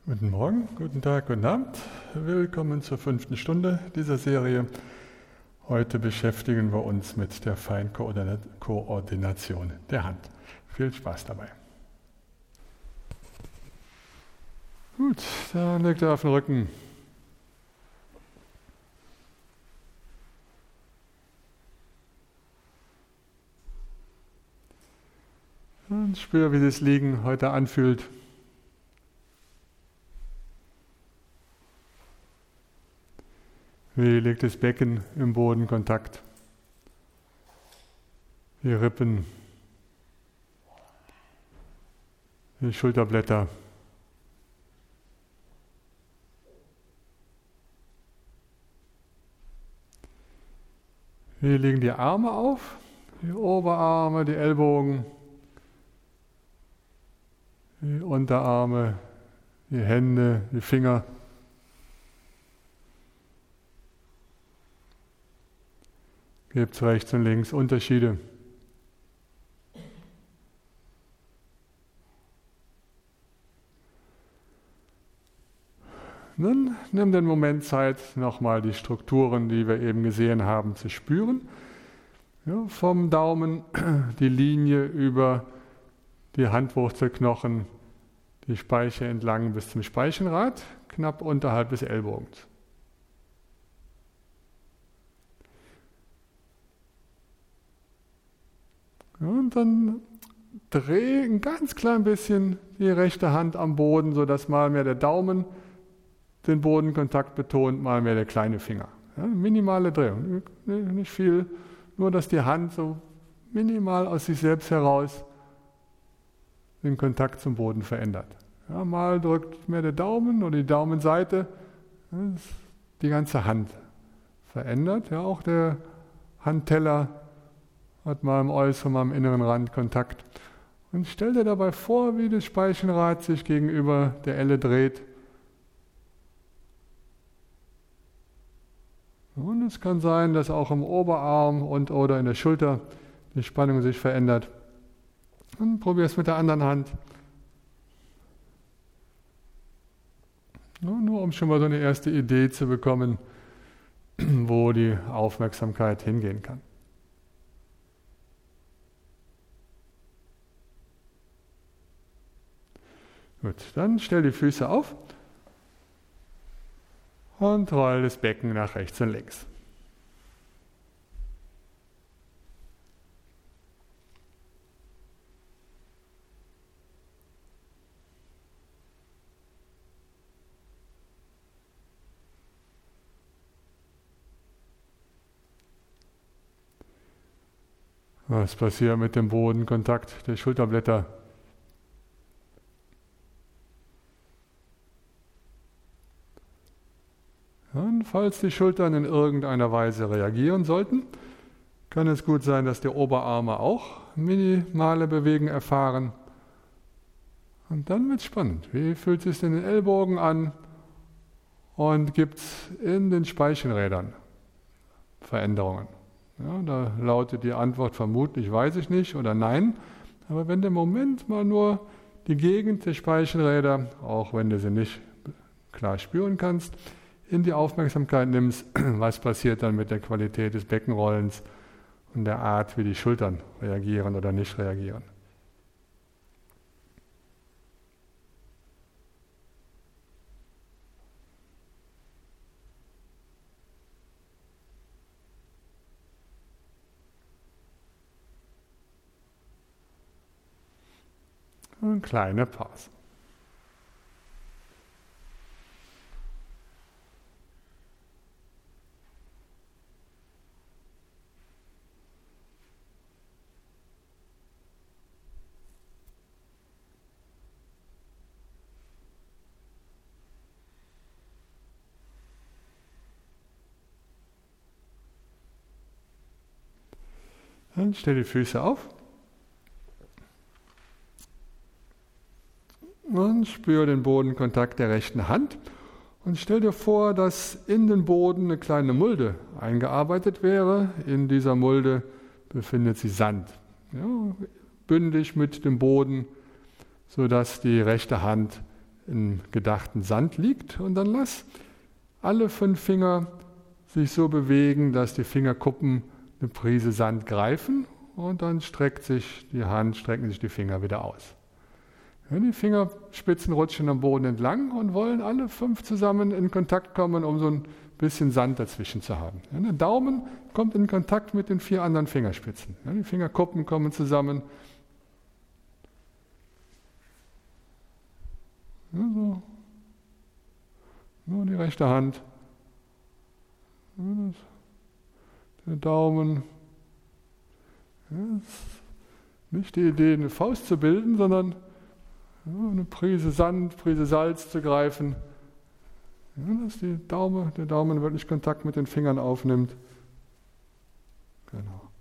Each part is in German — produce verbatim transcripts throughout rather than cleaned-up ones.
Guten Morgen, guten Tag, guten Abend. Willkommen zur fünften Stunde dieser Serie. Heute beschäftigen wir uns mit der Feinkoordination der Hand. Viel Spaß dabei. Gut, dann legt er auf den Rücken. Und spür, wie das Liegen heute anfühlt. Wie legt das Becken im Bodenkontakt? Die Rippen, die Schulterblätter. Wie liegen die Arme auf? Die Oberarme, die Ellbogen, die Unterarme, die Hände, die Finger. Gibt es rechts und links Unterschiede? Nun nimm den Moment Zeit, nochmal die Strukturen, die wir eben gesehen haben, zu spüren. Ja, vom Daumen die Linie über die Handwurzelknochen, die Speiche entlang bis zum Speichenrad, knapp unterhalb des Ellbogens. Und dann dreh ein ganz klein bisschen die rechte Hand am Boden, sodass mal mehr der Daumen den Bodenkontakt betont, mal mehr der kleine Finger. Ja, minimale Drehung, nicht viel, nur dass die Hand so minimal aus sich selbst heraus den Kontakt zum Boden verändert. Ja, mal drückt mehr der Daumen oder die Daumenseite, die ganze Hand verändert. Ja, auch der Handteller hat mal im äußeren, mal im inneren Rand Kontakt. Und stell dir dabei vor, wie das Speichenrad sich gegenüber der Elle dreht. Und es kann sein, dass auch im Oberarm und oder in der Schulter die Spannung sich verändert. Und probier es mit der anderen Hand. Nur um schon mal so eine erste Idee zu bekommen, wo die Aufmerksamkeit hingehen kann. Gut, dann stell die Füße auf und roll das Becken nach rechts und links. Was passiert mit dem Bodenkontakt der Schulterblätter? Und falls die Schultern in irgendeiner Weise reagieren sollten, kann es gut sein, dass die Oberarme auch minimale Bewegung erfahren. Und dann wird es spannend. Wie fühlt es sich in den Ellbogen an? Und gibt es in den Speichenrädern Veränderungen? Ja, da lautet die Antwort vermutlich, weiß ich nicht oder nein. Aber wenn du im Moment mal nur die Gegend der Speichenräder, auch wenn du sie nicht klar spüren kannst, in die Aufmerksamkeit nimmst, was passiert dann mit der Qualität des Beckenrollens und der Art, wie die Schultern reagieren oder nicht reagieren. Und kleine Pause. Dann stell die Füße auf und spür den Bodenkontakt der rechten Hand und stell dir vor, dass in den Boden eine kleine Mulde eingearbeitet wäre. In dieser Mulde befindet sich Sand, ja, bündig mit dem Boden, sodass die rechte Hand im gedachten Sand liegt. Und dann lass alle fünf Finger sich so bewegen, dass die Fingerkuppen eine Prise Sand greifen und dann streckt sich die Hand, strecken sich die Finger wieder aus. Ja, die Fingerspitzen rutschen am Boden entlang und wollen alle fünf zusammen in Kontakt kommen, um so ein bisschen Sand dazwischen zu haben. Ja, der Daumen kommt in Kontakt mit den vier anderen Fingerspitzen. Ja, die Fingerkuppen kommen zusammen. Ja, so. Nur die rechte Hand. Ja, das, der Daumen. Ja, nicht die Idee, eine Faust zu bilden, sondern eine Prise Sand, Prise Salz zu greifen, ja, dass die Daumen, der Daumen wirklich Kontakt mit den Fingern aufnimmt. Genau.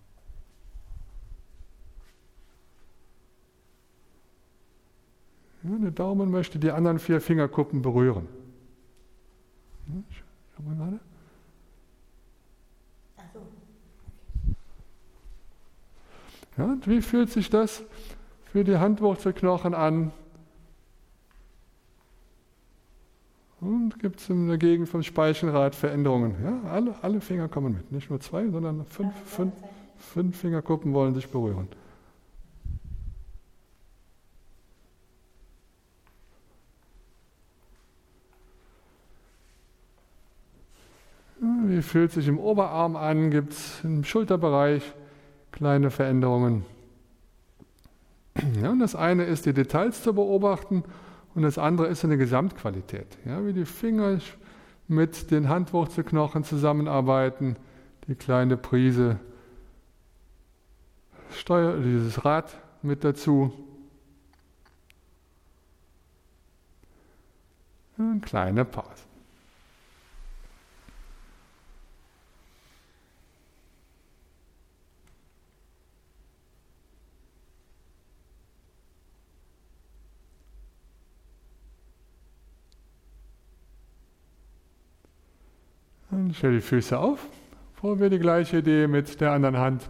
Ja, der Daumen möchte die anderen vier Fingerkuppen berühren. Ja, schau mal gerade. Ja, und wie fühlt sich das für die Handwurzelknochen an? Und gibt es in der Gegend vom Speichenrad Veränderungen? Ja, alle, alle Finger kommen mit, nicht nur zwei, sondern fünf, fünf, fünf Fingerkuppen wollen sich berühren. Ja, wie fühlt sich im Oberarm an? Gibt es im Schulterbereich kleine Veränderungen? Ja, und das eine ist, die Details zu beobachten. Und das andere ist eine Gesamtqualität, ja, wie die Finger mit den Handwurzelknochen zusammenarbeiten, die kleine Prise Steuer, dieses Rad mit dazu. Eine kleine Pause. Dann stell die Füße auf. Probier die gleiche Idee mit der anderen Hand.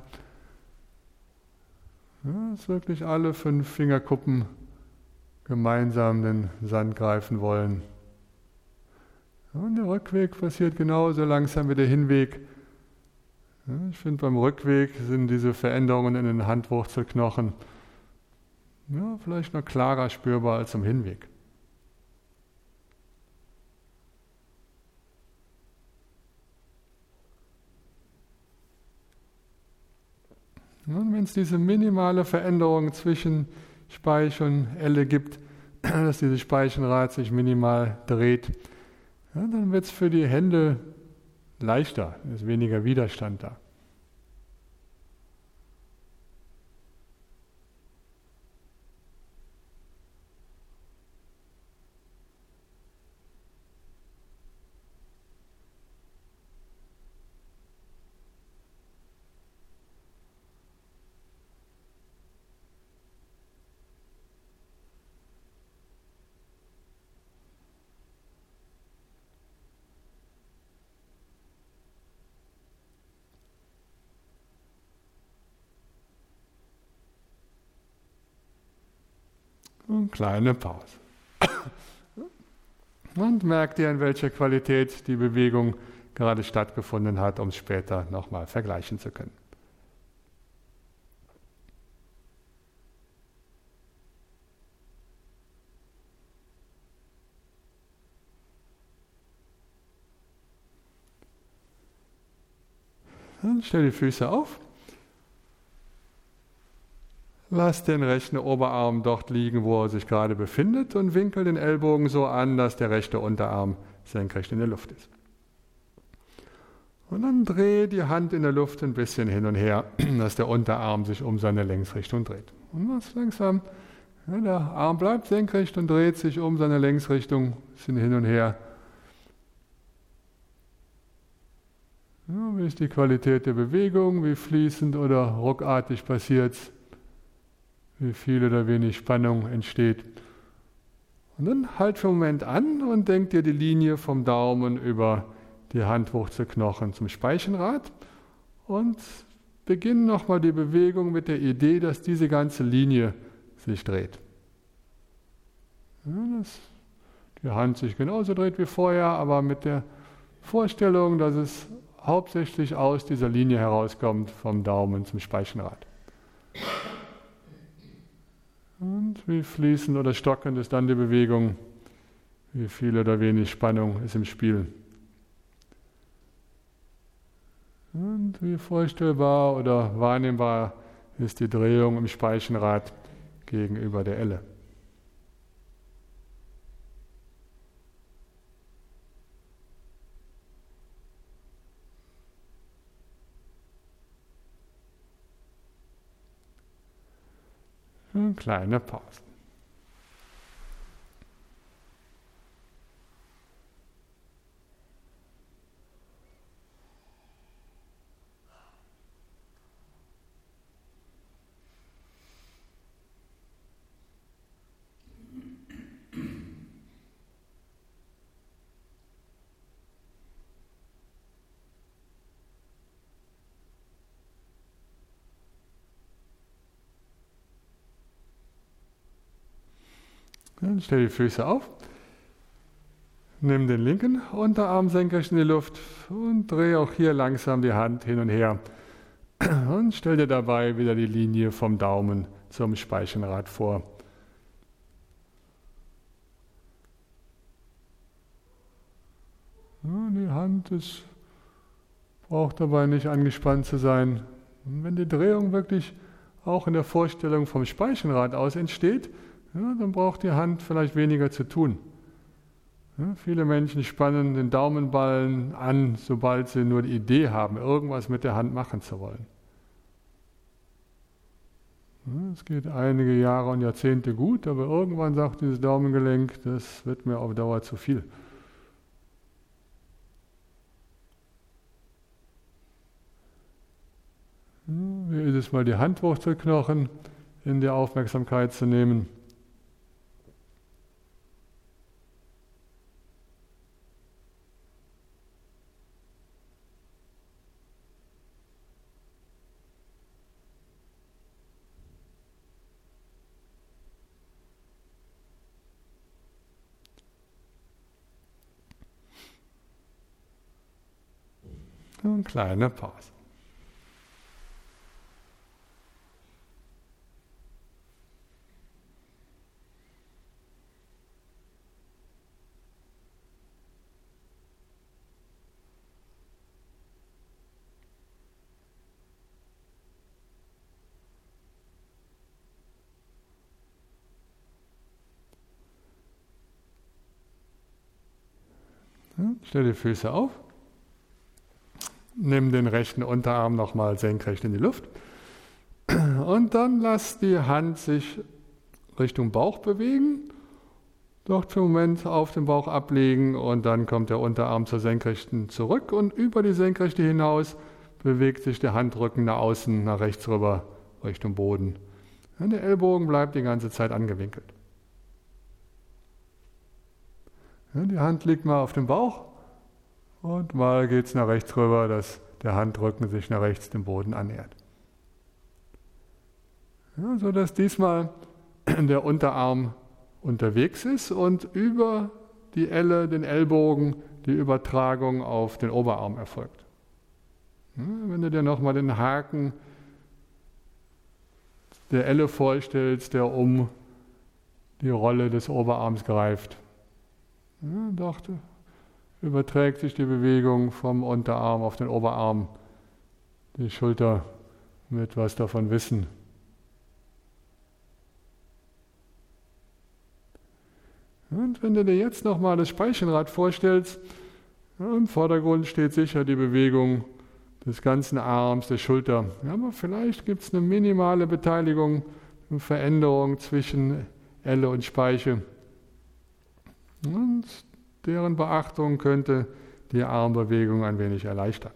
Ja, dass wirklich alle fünf Fingerkuppen gemeinsam den Sand greifen wollen. Ja, und der Rückweg passiert genauso langsam wie der Hinweg. Ja, ich finde, beim Rückweg sind diese Veränderungen in den Handwurzelknochen ja, vielleicht noch klarer spürbar als am Hinweg. Und wenn es diese minimale Veränderung zwischen Speich und Elle gibt, dass dieses Speichenrad sich minimal dreht, ja, dann wird es für die Hände leichter, ist weniger Widerstand da. Und kleine Pause. Und merkt ihr, in welcher Qualität die Bewegung gerade stattgefunden hat, um es später nochmal vergleichen zu können. Dann stell die Füße auf. Lass den rechten Oberarm dort liegen, wo er sich gerade befindet, und winkel den Ellbogen so an, dass der rechte Unterarm senkrecht in der Luft ist. Und dann dreh die Hand in der Luft ein bisschen hin und her, dass der Unterarm sich um seine Längsrichtung dreht. Und mach's langsam. Ja, der Arm bleibt senkrecht und dreht sich um seine Längsrichtung ein bisschen hin und her. Ja, wie ist die Qualität der Bewegung? Wie fließend oder ruckartig passiert es? Wie viel oder wenig Spannung entsteht. Und dann halt für einen Moment an und denk dir die Linie vom Daumen über die Handwurzelknochen zum Speichenrad und beginn nochmal die Bewegung mit der Idee, dass diese ganze Linie sich dreht. Ja, das die Hand sich genauso dreht wie vorher, aber mit der Vorstellung, dass es hauptsächlich aus dieser Linie herauskommt, vom Daumen zum Speichenrad. Und wie fließend oder stockend ist dann die Bewegung, wie viel oder wenig Spannung ist im Spiel. Und wie vorstellbar oder wahrnehmbar ist die Drehung im Speichenrad gegenüber der Elle. Und kleine Pausen. Dann stell die Füße auf, nimm den linken Unterarm senkrecht in die Luft und dreh auch hier langsam die Hand hin und her. Und stell dir dabei wieder die Linie vom Daumen zum Speichenrad vor. Ja, die Hand ist, braucht dabei nicht angespannt zu sein. Und wenn die Drehung wirklich auch in der Vorstellung vom Speichenrad aus entsteht, ja, dann braucht die Hand vielleicht weniger zu tun. Ja, viele Menschen spannen den Daumenballen an, sobald sie nur die Idee haben, irgendwas mit der Hand machen zu wollen. Ja, es geht einige Jahre und Jahrzehnte gut, aber irgendwann sagt dieses Daumengelenk, das wird mir auf Dauer zu viel. Ja, wie ist es mal, die Handwurzelknochen in die Aufmerksamkeit zu nehmen? Eine kleine Pause. Ja, stell die Füße auf. Nimm den rechten Unterarm nochmal senkrecht in die Luft und dann lass die Hand sich Richtung Bauch bewegen, dort für einen Moment auf den Bauch ablegen und dann kommt der Unterarm zur Senkrechten zurück und über die Senkrechte hinaus bewegt sich der Handrücken nach außen, nach rechts rüber, Richtung Boden. Und der Ellbogen bleibt die ganze Zeit angewinkelt. Ja, die Hand liegt mal auf dem Bauch. Und mal geht es nach rechts rüber, dass der Handrücken sich nach rechts dem Boden annähert. Ja, so dass diesmal der Unterarm unterwegs ist und über die Elle, den Ellbogen, die Übertragung auf den Oberarm erfolgt. Ja, wenn du dir nochmal den Haken der Elle vorstellst, der um die Rolle des Oberarms greift. Ja, dachte, überträgt sich die Bewegung vom Unterarm auf den Oberarm, die Schulter mit was davon wissen. Und wenn du dir jetzt nochmal das Speichenrad vorstellst, ja, im Vordergrund steht sicher die Bewegung des ganzen Arms, der Schulter. Ja, aber vielleicht gibt es eine minimale Beteiligung, eine Veränderung zwischen Elle und Speiche. Und deren Beachtung könnte die Armbewegung ein wenig erleichtern.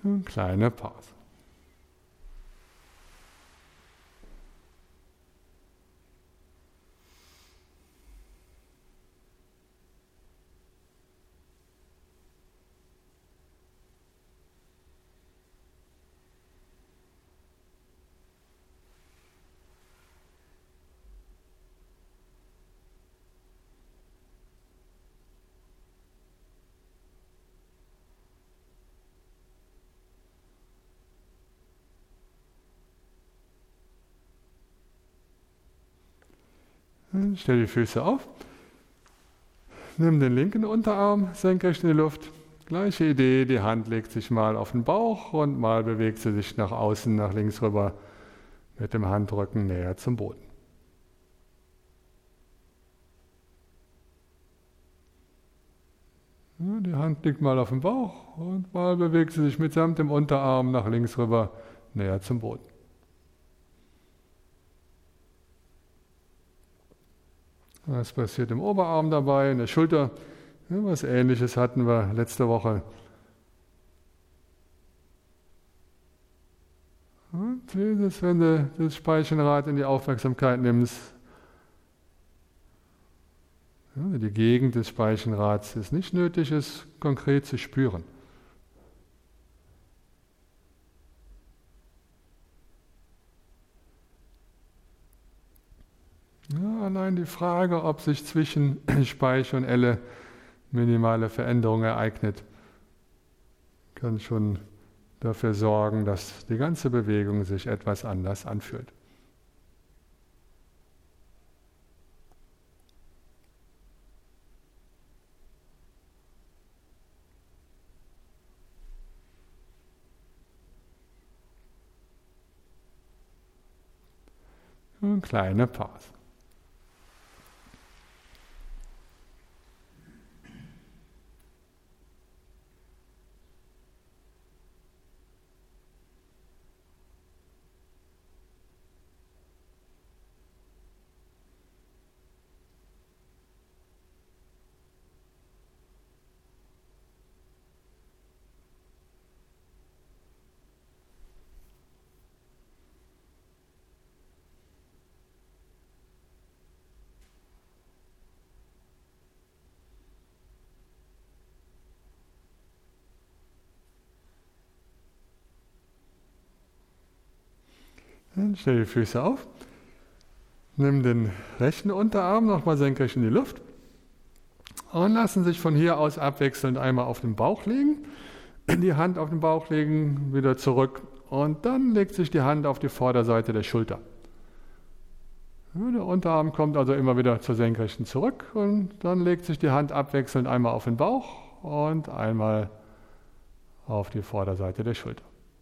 Eine kleine Pause. Stell die Füße auf, nimm den linken Unterarm senkrecht in die Luft. Gleiche Idee, die Hand legt sich mal auf den Bauch und mal bewegt sie sich nach außen, nach links rüber mit dem Handrücken näher zum Boden. Ja, die Hand liegt mal auf dem Bauch und mal bewegt sie sich mitsamt dem Unterarm nach links rüber näher zum Boden. Was passiert im Oberarm dabei, in der Schulter? Ja, was Ähnliches hatten wir letzte Woche. Und das, wenn du das Speichenrad in die Aufmerksamkeit nimmst, ja, die Gegend des Speichenrads ist nicht nötig, es konkret zu spüren. Ja, allein die Frage, ob sich zwischen Speiche und Elle minimale Veränderung ereignet, kann schon dafür sorgen, dass die ganze Bewegung sich etwas anders anfühlt. Eine kleine Pause. Dann stell die Füße auf, nimm den rechten Unterarm nochmal senkrecht in die Luft und lassen sich von hier aus abwechselnd einmal auf den Bauch legen, die Hand auf den Bauch legen, wieder zurück und dann legt sich die Hand auf die Vorderseite der Schulter. Ja, der Unterarm kommt also immer wieder zur Senkrechten zurück und dann legt sich die Hand abwechselnd einmal auf den Bauch und einmal auf die Vorderseite der Schulter.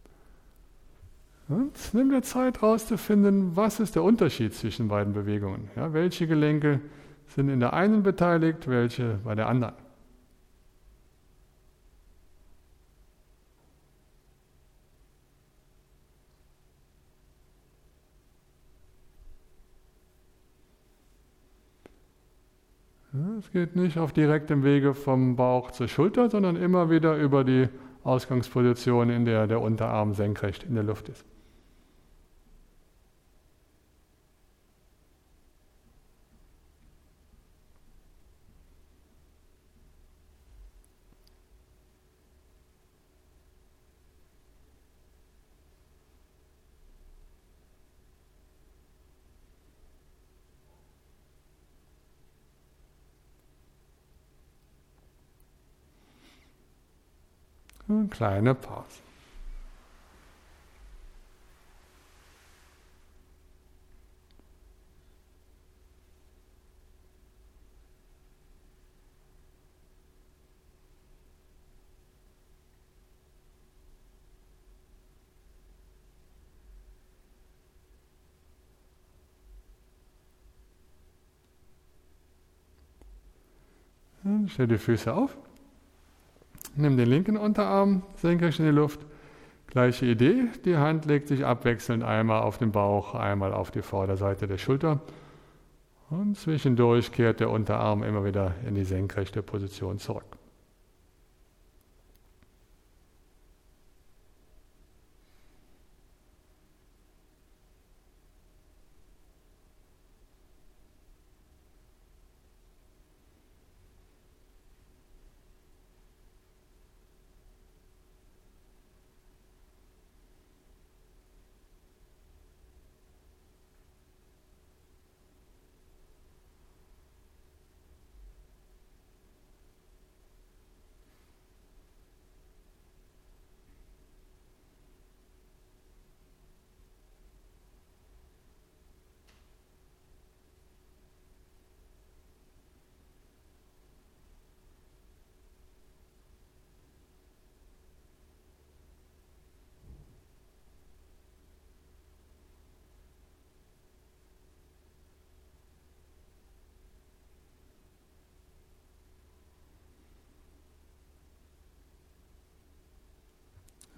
Und nimm dir Zeit herauszufinden, was ist der Unterschied zwischen beiden Bewegungen. Ja, welche Gelenke sind in der einen beteiligt, welche bei der anderen. Ja, es geht nicht auf direktem Wege vom Bauch zur Schulter, sondern immer wieder über die Ausgangsposition, in der der Unterarm senkrecht in der Luft ist. Eine kleine Pause. Dann stell die Füße auf. Nimm den linken Unterarm senkrecht in die Luft. Gleiche Idee, die Hand legt sich abwechselnd einmal auf den Bauch, einmal auf die Vorderseite der Schulter. Und zwischendurch kehrt der Unterarm immer wieder in die senkrechte Position zurück.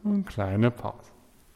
Und kleine Pause.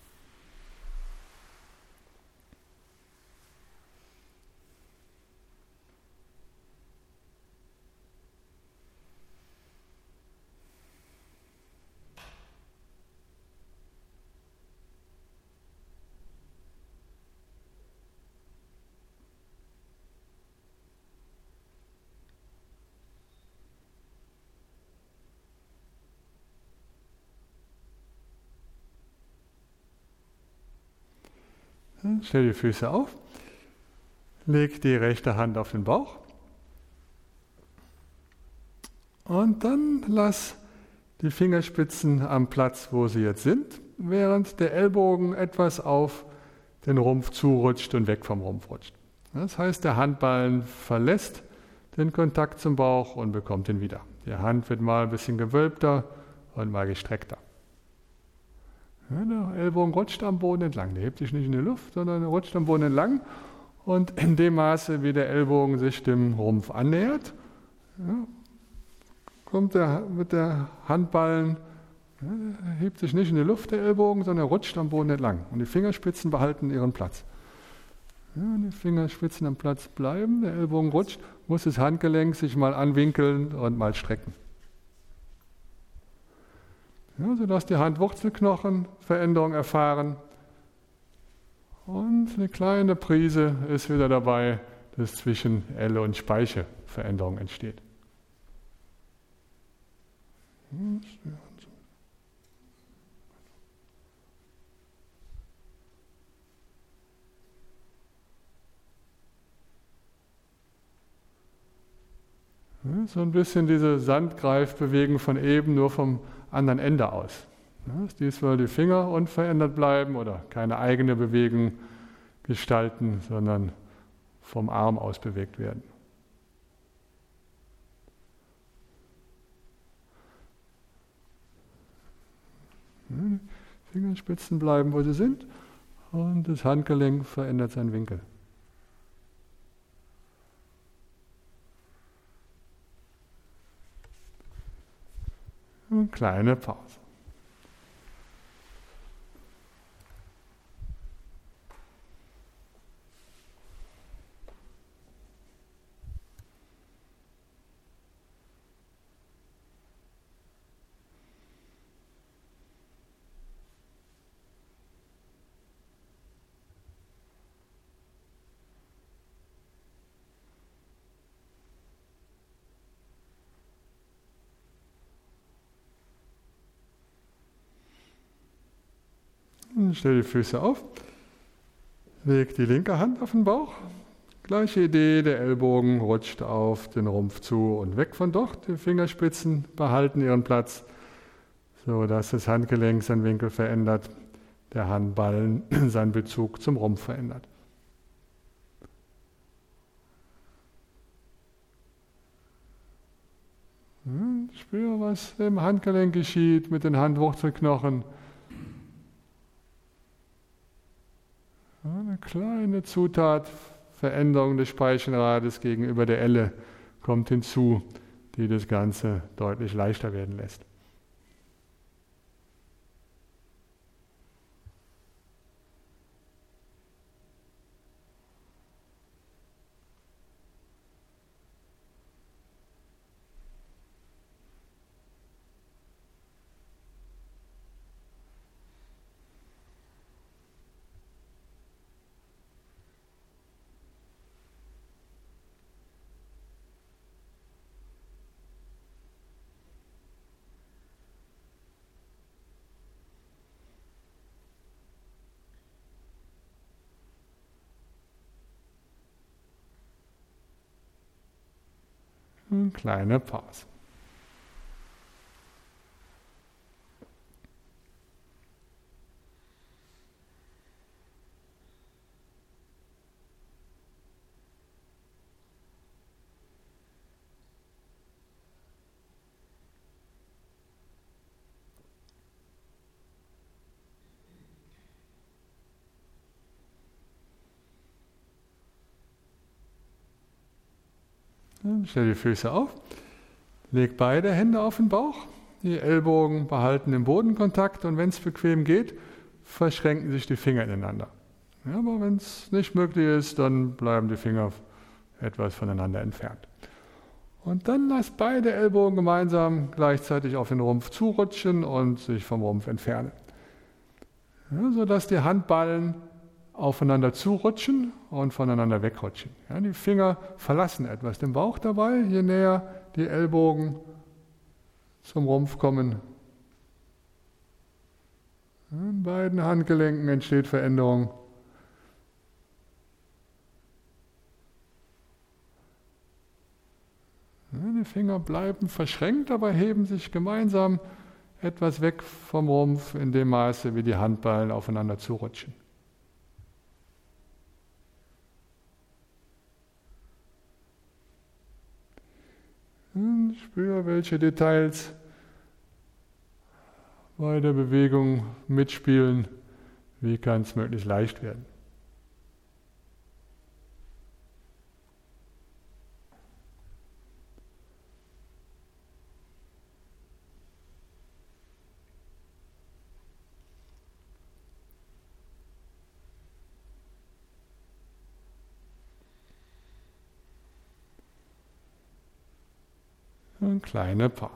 Stell die Füße auf, leg die rechte Hand auf den Bauch und dann lass die Fingerspitzen am Platz, wo sie jetzt sind, während der Ellbogen etwas auf den Rumpf zurutscht und weg vom Rumpf rutscht. Das heißt, der Handballen verlässt den Kontakt zum Bauch und bekommt ihn wieder. Die Hand wird mal ein bisschen gewölbter und mal gestreckter. Ja, der Ellbogen rutscht am Boden entlang, der hebt sich nicht in die Luft, sondern er rutscht am Boden entlang und in dem Maße, wie der Ellbogen sich dem Rumpf annähert, ja, kommt der, wird der Handballen, ja, der hebt sich nicht in die Luft, der Ellbogen, sondern er rutscht am Boden entlang und die Fingerspitzen behalten ihren Platz. Ja, wenn die Fingerspitzen am Platz bleiben, der Ellbogen rutscht, muss das Handgelenk sich mal anwinkeln und mal strecken. Ja, sodass die Handwurzelknochen Veränderung erfahren. Und eine kleine Prise ist wieder dabei, dass zwischen Elle und Speiche Veränderung entsteht. So ein bisschen diese Sandgreifbewegung von eben, nur vom anderen Ende aus. Diesmal die Finger unverändert bleiben oder keine eigene Bewegung gestalten, sondern vom Arm aus bewegt werden. Fingerspitzen bleiben, wo sie sind, und das Handgelenk verändert seinen Winkel. Eine kleine Pause. Stell die Füße auf, leg die linke Hand auf den Bauch. Gleiche Idee, der Ellbogen rutscht auf den Rumpf zu und weg von dort. Die Fingerspitzen behalten ihren Platz, sodass das Handgelenk seinen Winkel verändert, der Handballen seinen Bezug zum Rumpf verändert. Spür, was im Handgelenk geschieht mit den Handwurzelknochen. Eine kleine Zutat, Veränderung des Speichenrades gegenüber der Elle kommt hinzu, die das Ganze deutlich leichter werden lässt. Eine kleine Pause. Dann stell die Füße auf, leg beide Hände auf den Bauch, Die Ellbogen behalten den Bodenkontakt und wenn es bequem geht, verschränken sich die Finger ineinander. Ja, aber wenn es nicht möglich ist, dann bleiben die Finger etwas voneinander entfernt. Und dann lasst beide Ellbogen gemeinsam gleichzeitig auf den Rumpf zurutschen und sich vom Rumpf entfernen. Ja, sodass die Handballen aufeinander zurutschen und voneinander wegrutschen. Ja, die Finger verlassen etwas den Bauch dabei, je näher die Ellbogen zum Rumpf kommen. In beiden Handgelenken entsteht Veränderung. Die Finger bleiben verschränkt, aber heben sich gemeinsam etwas weg vom Rumpf in dem Maße, wie die Handballen aufeinander zurutschen. Und spür, welche Details bei der Bewegung mitspielen. Wie kann es möglichst leicht werden? Eine kleine Pause.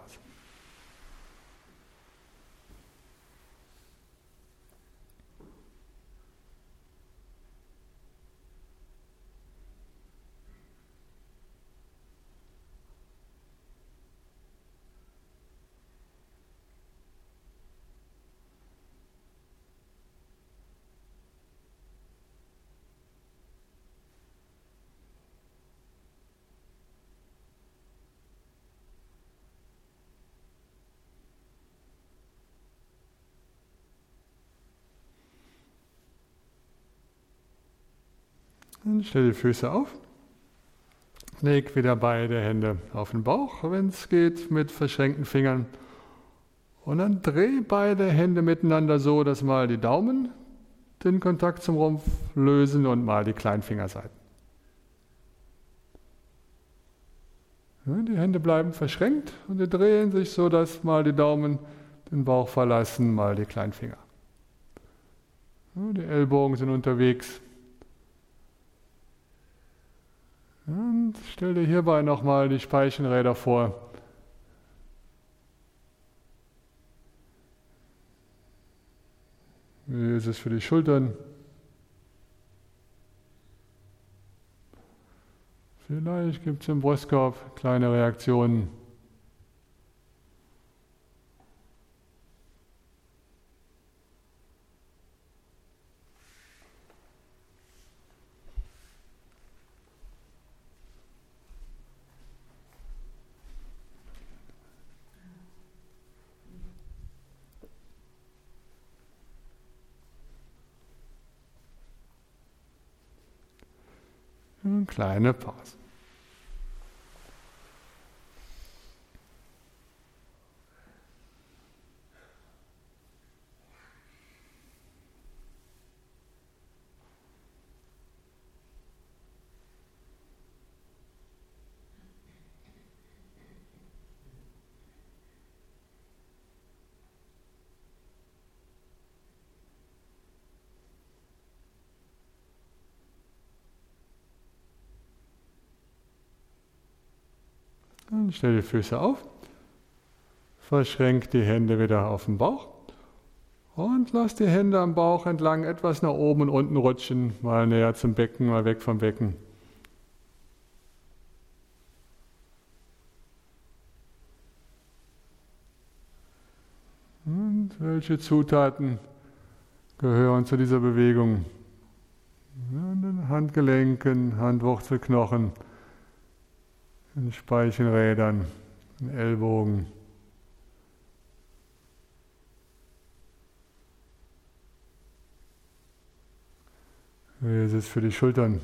Dann stell die Füße auf. Leg wieder beide Hände auf den Bauch, wenn es geht, mit verschränkten Fingern. Und dann dreh beide Hände miteinander so, dass mal die Daumen den Kontakt zum Rumpf lösen und mal die Kleinfingerseiten. Ja, die Hände bleiben verschränkt und die drehen sich so, dass mal die Daumen den Bauch verlassen, mal die Kleinfinger. Ja, die Ellbogen sind unterwegs. Und stell dir hierbei nochmal die Speichenräder vor. Wie ist es für die Schultern? Vielleicht gibt es im Brustkorb kleine Reaktionen. Eine kleine Pause. Dann stell die Füße auf, verschränk die Hände wieder auf den Bauch und lass die Hände am Bauch entlang etwas nach oben und unten rutschen, mal näher zum Becken, mal weg vom Becken. Und welche Zutaten gehören zu dieser Bewegung? Ja, den Handgelenken, Handwurzelknochen, den Speichenrädern, den Ellbogen. Wie ist es für die Schultern?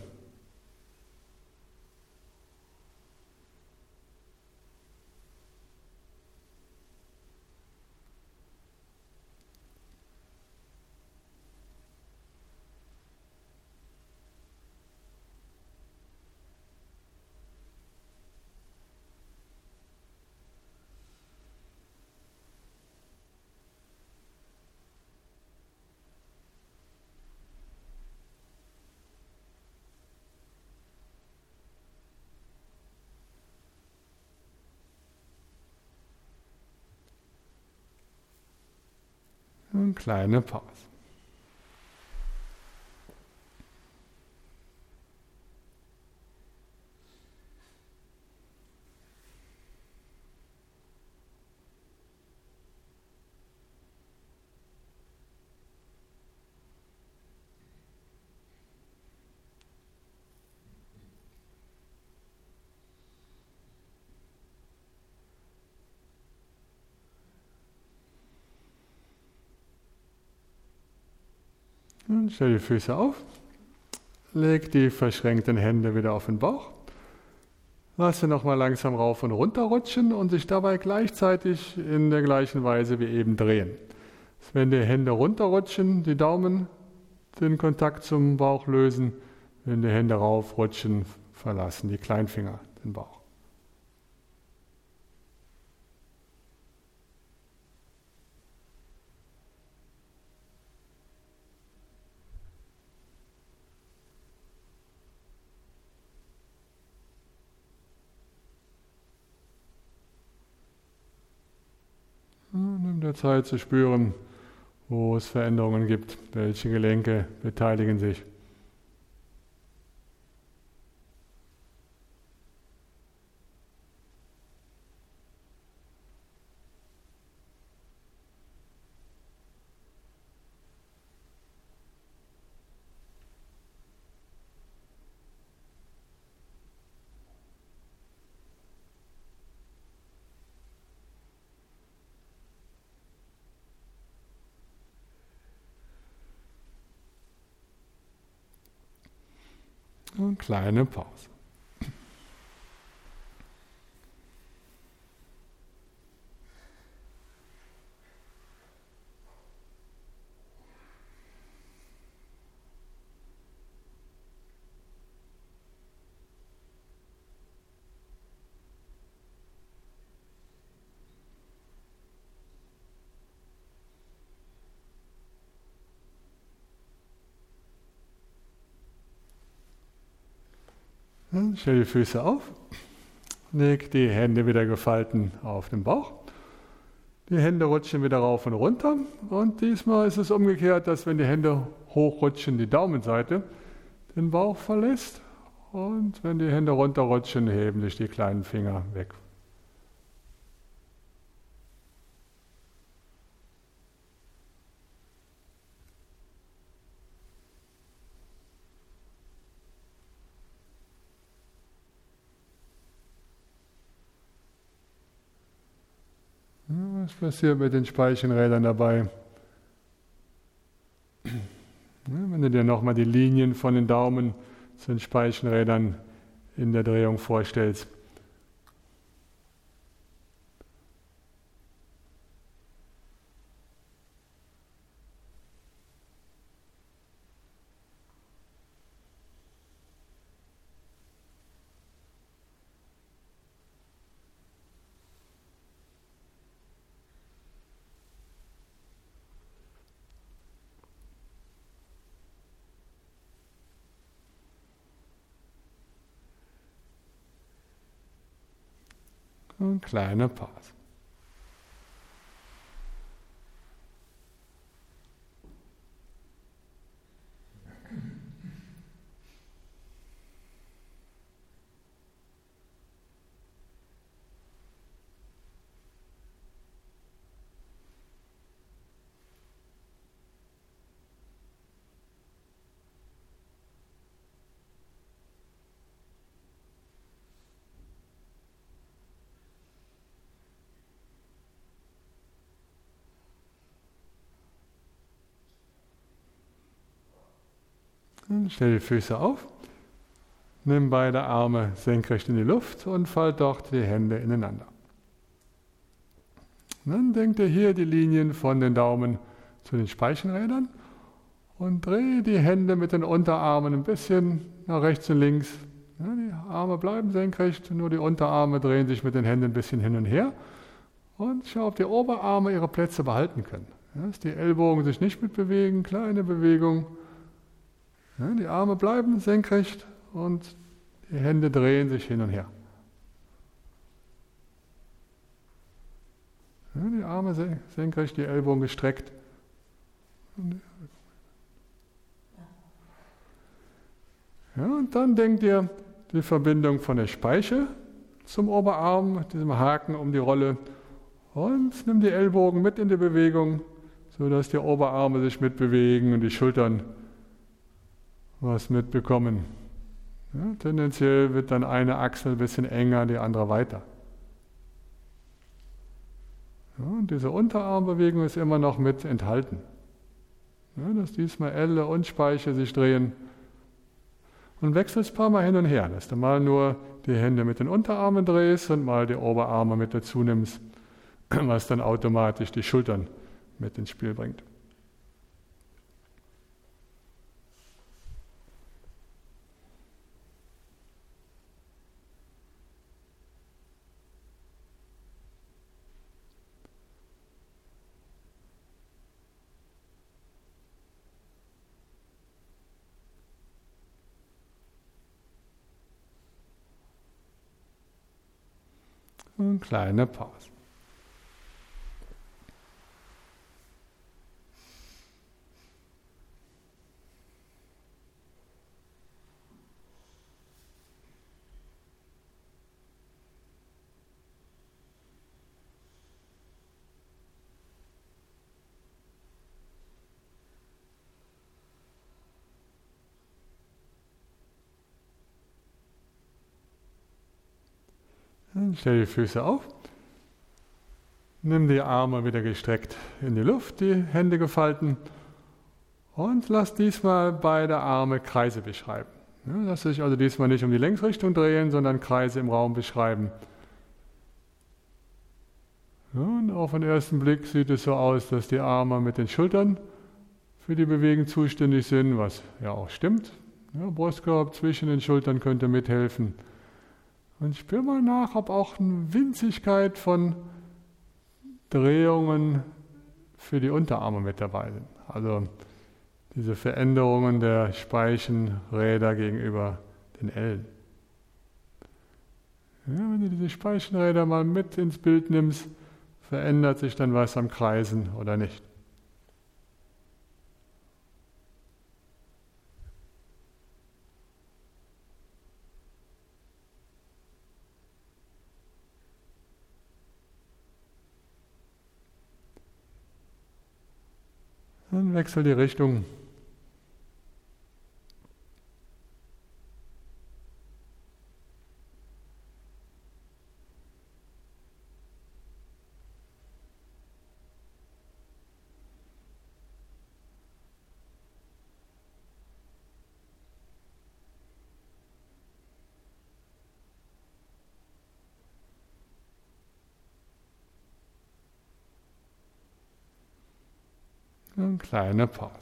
Eine kleine Pause. Und stell die Füße auf, leg die verschränkten Hände wieder auf den Bauch, lasse nochmal langsam rauf und runter rutschen und sich dabei gleichzeitig in der gleichen Weise wie eben drehen. Wenn die Hände runterrutschen, die Daumen den Kontakt zum Bauch lösen, wenn die Hände raufrutschen, verlassen die Kleinfinger den Bauch. Und in der Zeit zu spüren, wo es Veränderungen gibt, welche Gelenke beteiligen sich. Und kleine Pause. Dann stell die Füße auf, leg die Hände wieder gefalten auf den Bauch. Die Hände rutschen wieder rauf und runter und diesmal ist es umgekehrt, dass wenn die Hände hochrutschen, die Daumenseite den Bauch verlässt und wenn die Hände runterrutschen, heben sich die kleinen Finger weg. Was passiert mit den Speichenrädern dabei? Wenn du dir nochmal die Linien von den Daumen zu den Speichenrädern in der Drehung vorstellst. Und kleine Pause. Stell die Füße auf, nimm beide Arme senkrecht in die Luft und falt dort die Hände ineinander. Dann denk dir hier die Linien von den Daumen zu den Speichenrädern und dreh die Hände mit den Unterarmen ein bisschen nach rechts und links. Ja, die Arme bleiben senkrecht, nur die Unterarme drehen sich mit den Händen ein bisschen hin und her. Und schau, ob die Oberarme ihre Plätze behalten können. Ja, dass die Ellbogen sich nicht mitbewegen, kleine Bewegung. Ja, die Arme bleiben senkrecht und die Hände drehen sich hin und her. Ja, die Arme senkrecht, die Ellbogen gestreckt Ja, und dann denkt ihr die Verbindung von der Speiche zum Oberarm, mit diesem Haken um die Rolle, und nimmt die Ellbogen mit in die Bewegung, sodass die Oberarme sich mitbewegen und die Schultern was mitbekommen. Ja, tendenziell wird dann eine Achsel ein bisschen enger, die andere weiter. Ja, und diese Unterarmbewegung ist immer noch mit enthalten. Ja, dass diesmal Elle und Speiche sich drehen. Und wechselst ein paar Mal hin und her, dass du mal nur die Hände mit den Unterarmen drehst und mal die Oberarme mit dazu nimmst, was dann automatisch die Schultern mit ins Spiel bringt. Eine kleine Pause. Dann stell die Füße auf. Nimm die Arme wieder gestreckt in die Luft, die Hände gefalten, und lass diesmal beide Arme Kreise beschreiben. Ja, lass dich also diesmal nicht um die Längsrichtung drehen, sondern Kreise im Raum beschreiben. Ja, und auf den ersten Blick sieht es so aus, dass die Arme mit den Schultern für die Bewegung zuständig sind, was ja auch stimmt. Ja, Brustkorb zwischen den Schultern könnte mithelfen. Und spür mal nach, ob auch eine Winzigkeit von Drehungen für die Unterarme mit dabei sind. Also diese Veränderungen der Speichenräder gegenüber den Ellen. Ja, wenn du diese Speichenräder mal mit ins Bild nimmst, verändert sich dann was am Kreisen oder nicht. Dann wechsel die Richtung. Eine kleine Pause.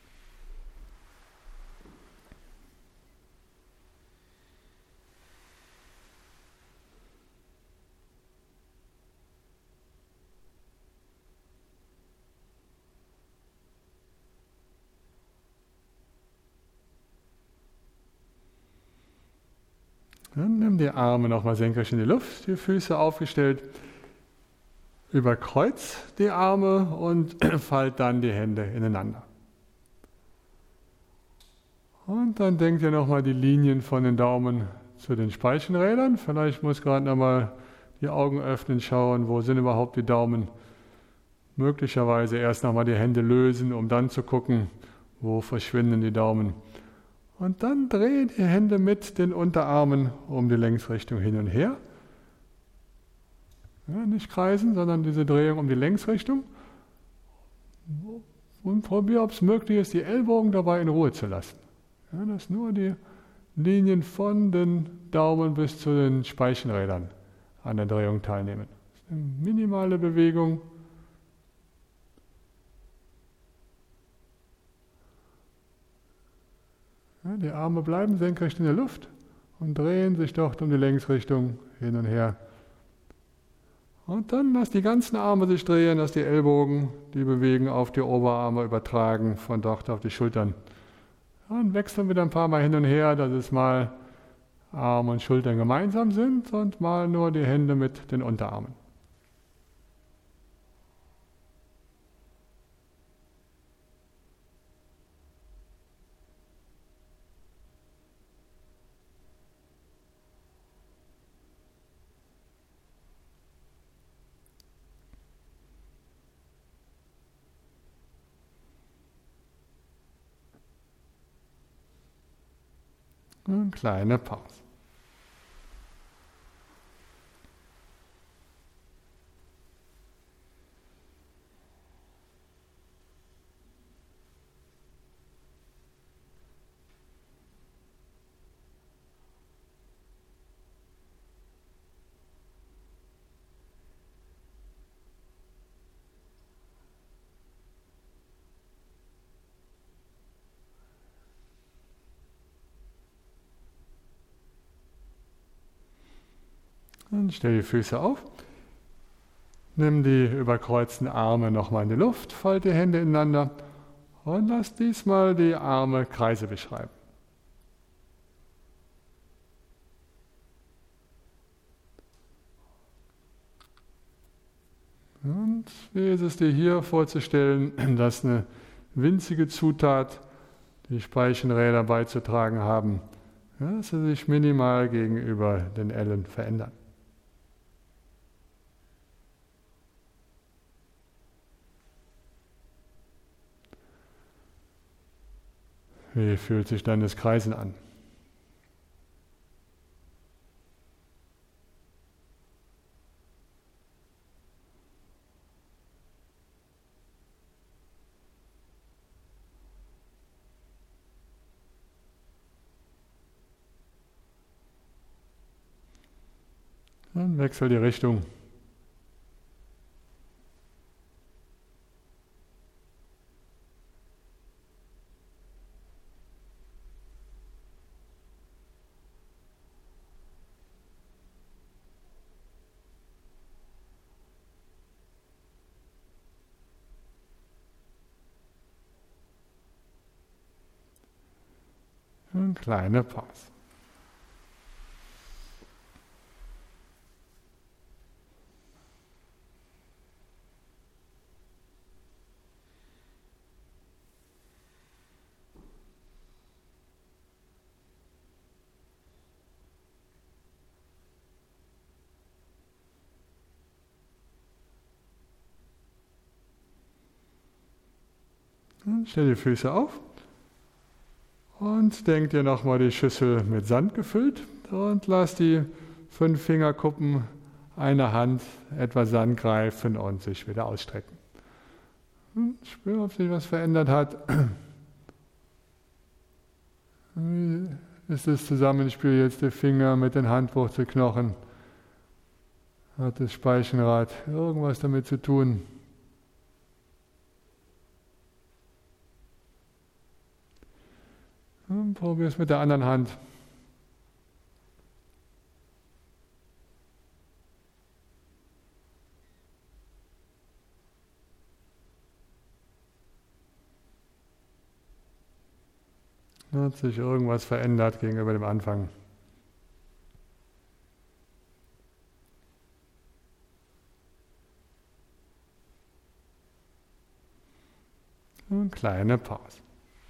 Dann nimm die Arme nochmal senkrecht in die Luft, die Füße aufgestellt. Überkreuz die Arme und falt dann die Hände ineinander. Und dann denkt ihr nochmal die Linien von den Daumen zu den Speichenrädern. Vielleicht muss gerade nochmal die Augen öffnen, schauen, wo sind überhaupt die Daumen. Möglicherweise erst nochmal die Hände lösen, um dann zu gucken, wo verschwinden die Daumen. Und dann dreht die Hände mit den Unterarmen um die Längsrichtung hin und her. Ja, nicht kreisen, sondern diese Drehung um die Längsrichtung. Und probier, ob es möglich ist, die Ellbogen dabei in Ruhe zu lassen. Ja, dass nur die Linien von den Daumen bis zu den Speichenrädern an der Drehung teilnehmen. Das ist eine minimale Bewegung. Ja, die Arme bleiben senkrecht in der Luft und drehen sich dort um die Längsrichtung hin und her. Und dann lass die ganzen Arme sich drehen, lass die Ellbogen, die bewegen, auf die Oberarme übertragen, von dort auf die Schultern. Und wechseln wieder ein paar Mal hin und her, dass es mal Arme und Schultern gemeinsam sind und mal nur die Hände mit den Unterarmen. Eine kleine Pause. Und stell die Füße auf. Nimm die überkreuzten Arme nochmal in die Luft, falte die Hände ineinander und lass diesmal die Arme Kreise beschreiben. Und wie ist es dir hier vorzustellen, dass eine winzige Zutat die Speichenräder beizutragen haben, dass sie sich minimal gegenüber den Ellen verändern. Wie fühlt sich dann das Kreisen an? Dann wechsel die Richtung. Eine kleine Pause. Und stell die Füße auf. Und denk dir nochmal die Schüssel mit Sand gefüllt und lass die fünf Fingerkuppen einer Hand etwas Sand greifen und sich wieder ausstrecken. Und spür, ob sich was verändert hat. Wie ist das Zusammenspiel jetzt der Finger mit den Handwurzelknochen? Hat das Speichenrad irgendwas damit zu tun? Probier es mit der anderen Hand. Hat sich irgendwas verändert gegenüber dem Anfang? Eine kleine Pause.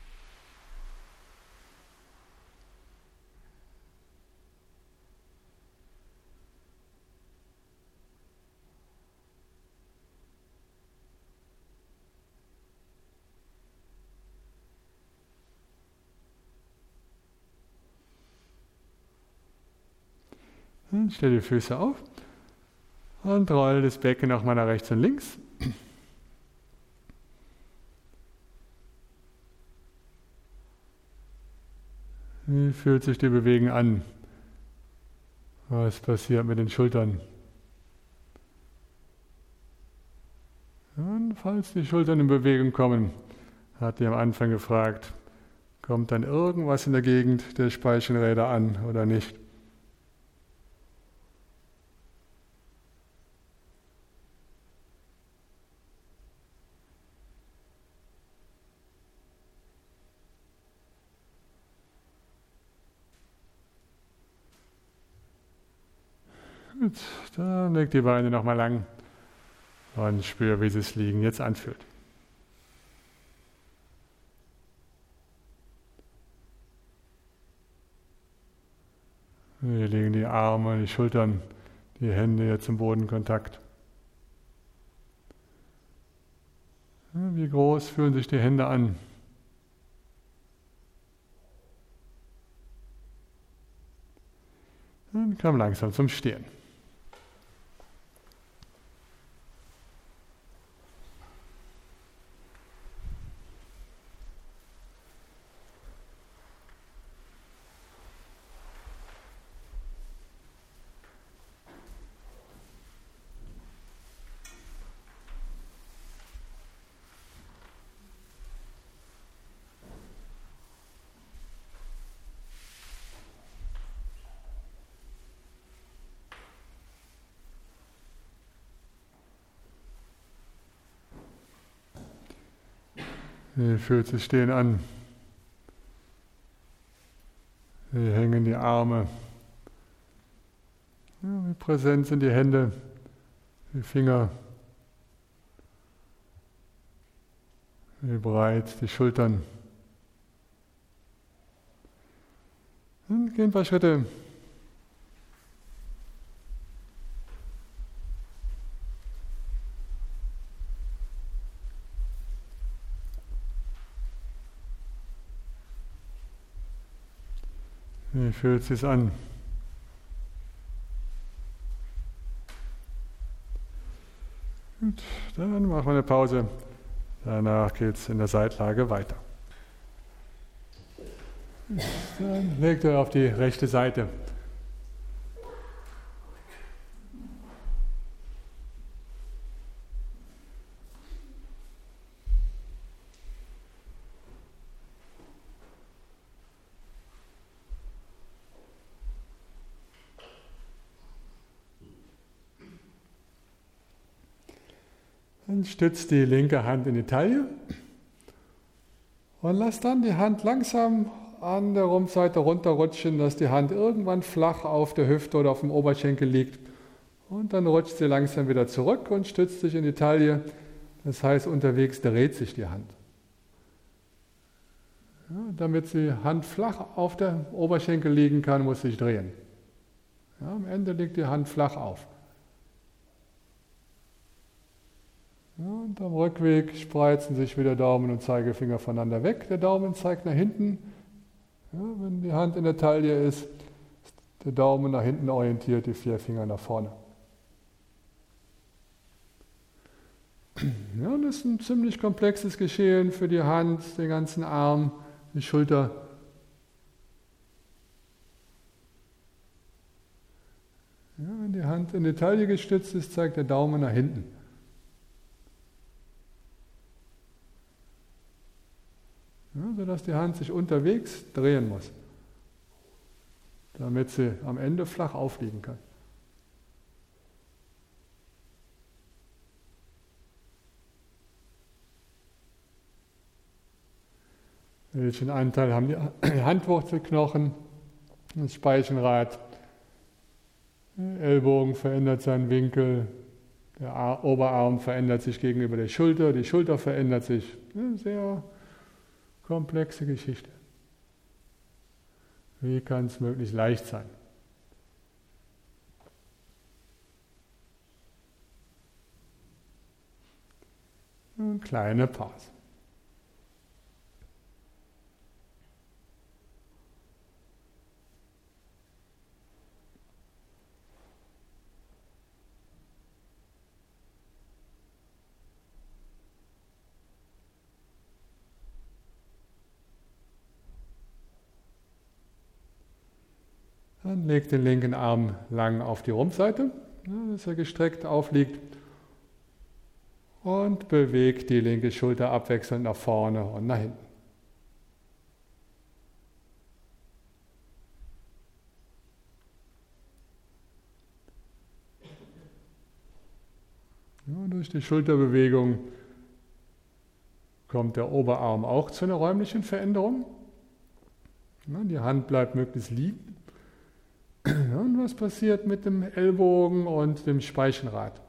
Und stell die Füße auf und roll das Becken nochmal nach rechts und links. Wie fühlt sich die Bewegung an? Was passiert mit den Schultern? Und falls die Schultern in Bewegung kommen, hat die am Anfang gefragt, kommt dann irgendwas in der Gegend der Speichenräder an oder nicht? Gut, dann leg die Beine nochmal lang und spür, wie das Liegen jetzt anfühlt. Hier liegen die Arme, die Schultern, die Hände jetzt im Bodenkontakt. Wie groß fühlen sich die Hände an? Und komm langsam zum Stehen. Wie fühlt sich Stehen an? Wie hängen die Arme? Ja, wie präsent sind die Hände, die Finger? Wie breit die Schultern? Dann gehen ein paar Schritte. Wie fühlt es sich an? Und dann machen wir eine Pause. Danach geht es in der Seitlage weiter. Dann legt er auf die rechte Seite. Dann stützt die linke Hand in die Taille und lasst dann die Hand langsam an der Rumpfseite runterrutschen, dass die Hand irgendwann flach auf der Hüfte oder auf dem Oberschenkel liegt. Und dann rutscht sie langsam wieder zurück und stützt sich in die Taille. Das heißt, unterwegs dreht sich die Hand. Ja, damit die Hand flach auf der Oberschenkel liegen kann, muss sie sich drehen. Ja, am Ende liegt die Hand flach auf. Ja, und am Rückweg spreizen sich wieder Daumen und Zeigefinger voneinander weg. Der Daumen zeigt nach hinten. Ja, wenn die Hand in der Taille ist, ist der Daumen nach hinten orientiert, die vier Finger nach vorne. Ja, das ist ein ziemlich komplexes Geschehen für die Hand, den ganzen Arm, die Schulter. Ja, wenn die Hand in die Taille gestützt ist, zeigt der Daumen nach hinten. Ja, sodass die Hand sich unterwegs drehen muss, damit sie am Ende flach aufliegen kann. Welchen Anteil haben die Handwurzelknochen, das Speichenrad? Der Ellbogen verändert seinen Winkel, der Oberarm verändert sich gegenüber der Schulter, die Schulter verändert sich. Eine sehr komplexe Geschichte. Wie kann es möglichst leicht sein? Eine kleine Pause. Dann legt den linken Arm lang auf die Rumpfseite, dass er gestreckt aufliegt, und bewegt die linke Schulter abwechselnd nach vorne und nach hinten. Ja, durch die Schulterbewegung kommt der Oberarm auch zu einer räumlichen Veränderung. Ja, die Hand bleibt möglichst liegen. Und was passiert mit dem Ellbogen und dem Speichenrad?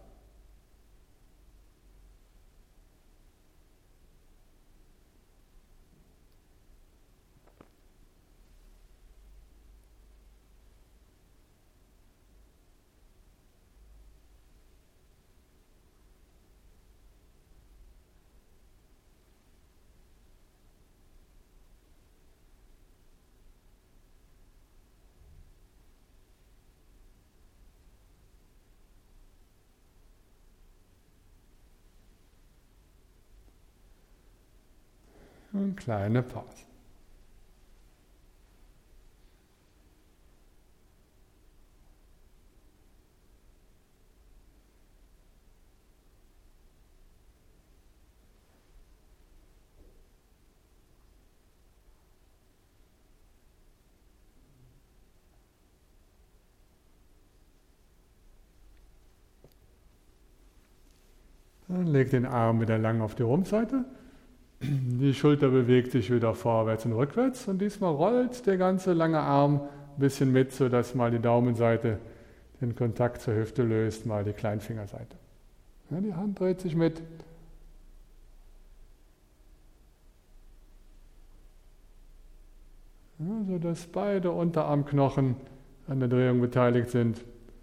Eine kleine Pause. Dann leg den Arm wieder lang auf die Rumpfseite. Die Schulter bewegt sich wieder vorwärts und rückwärts und diesmal rollt der ganze lange Arm ein bisschen mit, sodass mal die Daumenseite den Kontakt zur Hüfte löst, mal die Kleinfingerseite. Ja, die Hand dreht sich mit. Ja, sodass beide Unterarmknochen an der Drehung beteiligt sind.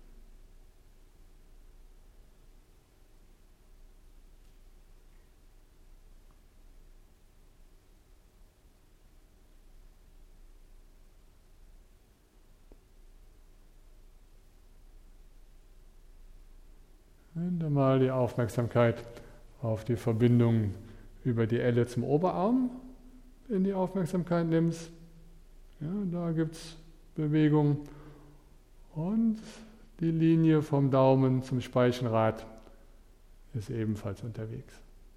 Wenn du mal die Aufmerksamkeit auf die Verbindung über die Elle zum Oberarm in die Aufmerksamkeit nimmst, ja, da gibt es Bewegung und die Linie vom Daumen zum Speichenrad ist ebenfalls unterwegs.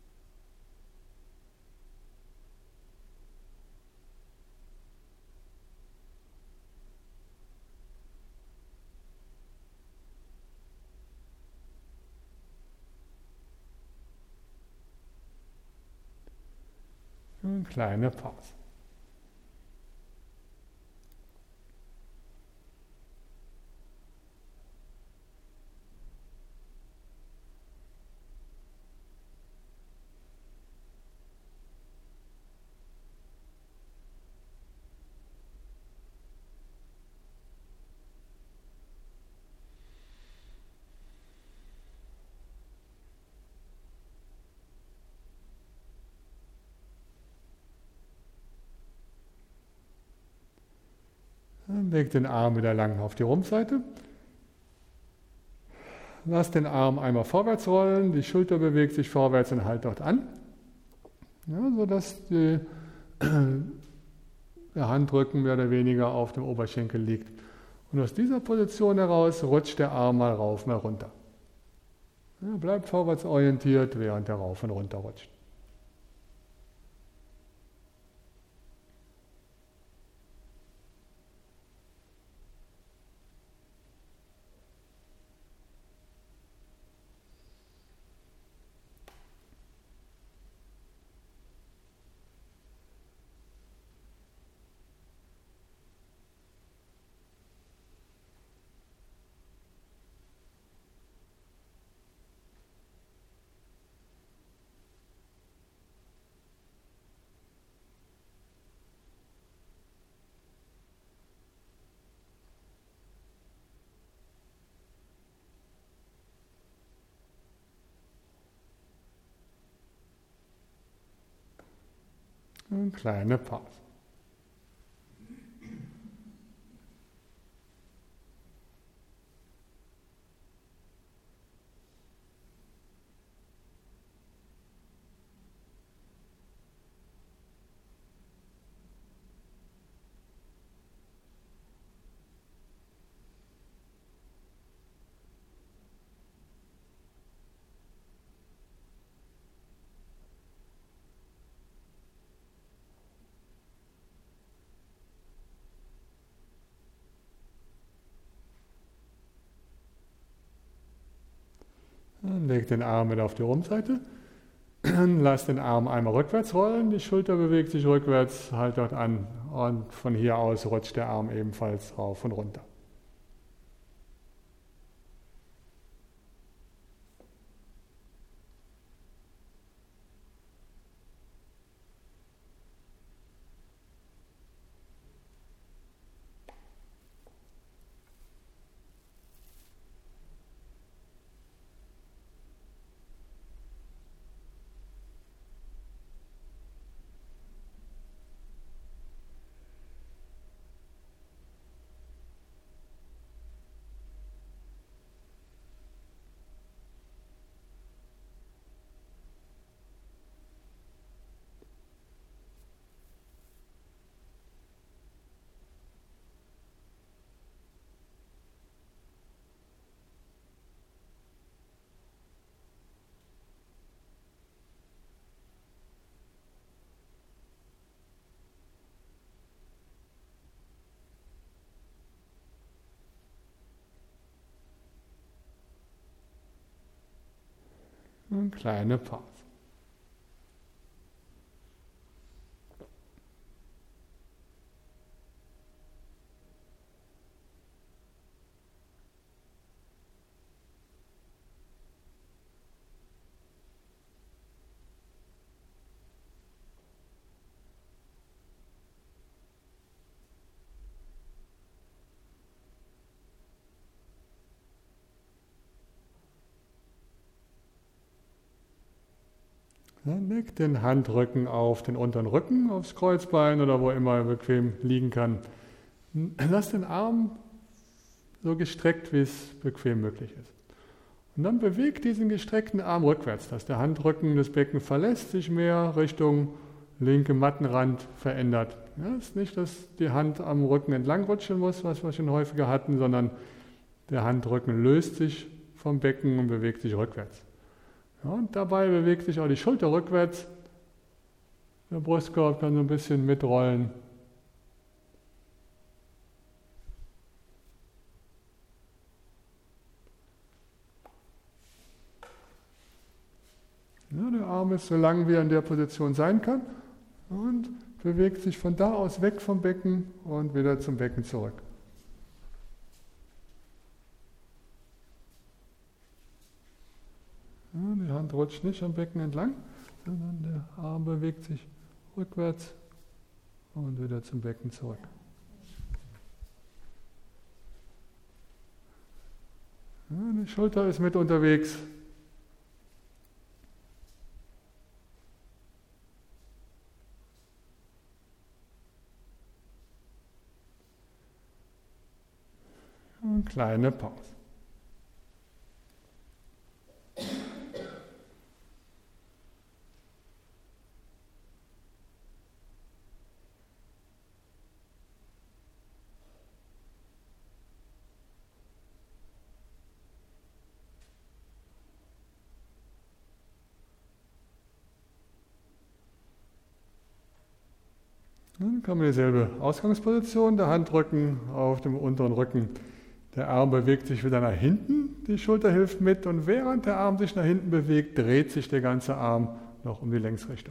Eine kleine Pause. Dann leg den Arm wieder lang auf die Rumpfseite. Lass den Arm einmal vorwärts rollen, die Schulter bewegt sich vorwärts und halt dort an, ja, sodass die, der Handrücken mehr oder weniger auf dem Oberschenkel liegt. Und aus dieser Position heraus rutscht der Arm mal rauf, mal runter. Ja, bleibt vorwärts orientiert, während er rauf und runter rutscht. Eine kleine Pause. Dann leg den Arm wieder auf die Rumpfseite. Lass den Arm einmal rückwärts rollen, die Schulter bewegt sich rückwärts, halt dort an und von hier aus rutscht der Arm ebenfalls rauf und runter. Eine kleine Pause. Dann leg den Handrücken auf den unteren Rücken, aufs Kreuzbein oder wo immer er bequem liegen kann. Lass den Arm so gestreckt, wie es bequem möglich ist. Und dann bewegt diesen gestreckten Arm rückwärts, dass der Handrücken das Becken verlässt, sich mehr Richtung linke Mattenrand verändert. Ja, es ist nicht, dass die Hand am Rücken entlang rutschen muss, was wir schon häufiger hatten, sondern der Handrücken löst sich vom Becken und bewegt sich rückwärts. Ja, und dabei bewegt sich auch die Schulter rückwärts. Der Brustkorb kann so ein bisschen mitrollen. Ja, der Arm ist so lang, wie er in der Position sein kann und bewegt sich von da aus weg vom Becken und wieder zum Becken zurück. Ja, die Hand rutscht nicht am Becken entlang, sondern der Arm bewegt sich rückwärts und wieder zum Becken zurück. Ja, die Schulter ist mit unterwegs. Eine kleine Pause. Dann kommen wir in dieselbe Ausgangsposition, der Handrücken auf dem unteren Rücken. Der Arm bewegt sich wieder nach hinten, die Schulter hilft mit und während der Arm sich nach hinten bewegt, dreht sich der ganze Arm noch um die Längsrichtung.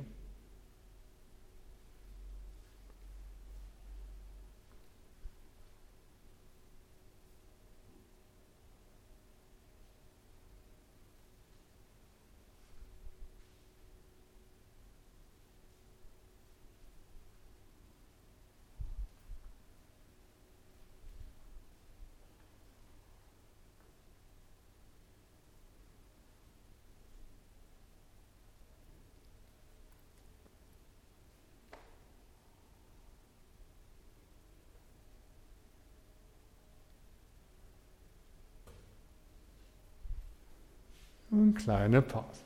Eine kleine Pause.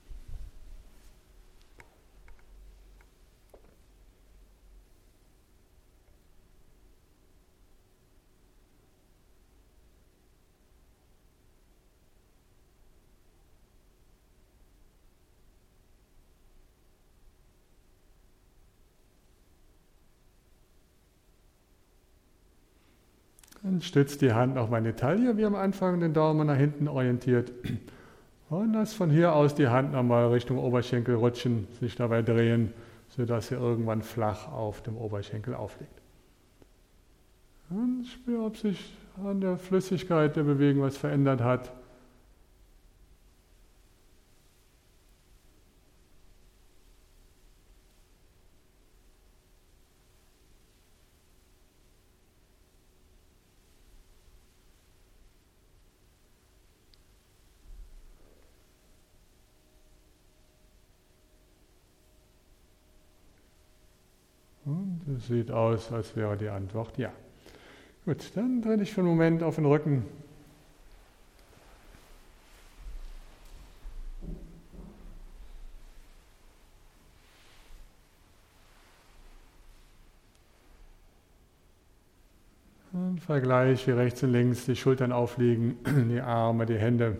Dann stützt die Hand auf meine Taille, wie am Anfang den Daumen nach hinten orientiert. Und lass von hier aus die Hand nochmal Richtung Oberschenkel rutschen, sich dabei drehen, sodass sie irgendwann flach auf dem Oberschenkel aufliegt. Und spür, ob sich an der Flüssigkeit der Bewegung was verändert hat. Und es sieht aus, als wäre die Antwort ja. Gut, dann dreh dich für einen Moment auf den Rücken. Und Vergleich, wie rechts und links die Schultern aufliegen, die Arme, die Hände.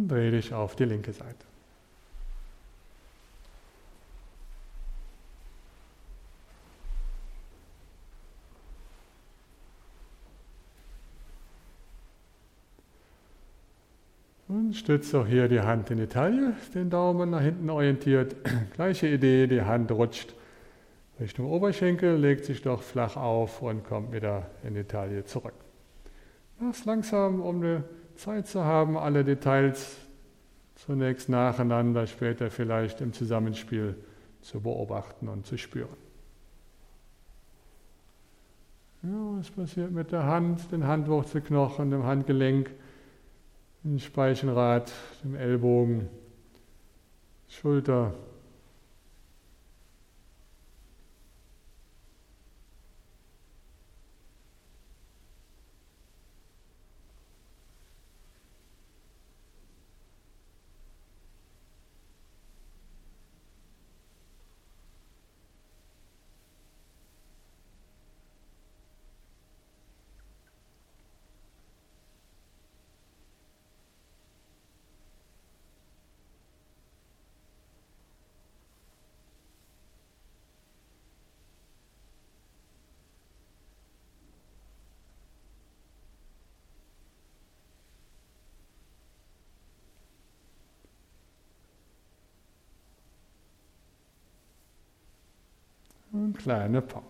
Und dreh dich auf die linke Seite. Und stütze auch hier die Hand in die Taille, den Daumen nach hinten orientiert. Gleiche Idee, die Hand rutscht Richtung Oberschenkel, legt sich doch flach auf und kommt wieder in die Taille zurück. Mach's langsam, um eine Zeit zu haben, alle Details zunächst nacheinander, später vielleicht im Zusammenspiel zu beobachten und zu spüren. Ja, was passiert mit der Hand, den Handwurzelknochen, dem Handgelenk, dem Speichenrad, dem Ellbogen, Schulter. Und kleine Pause.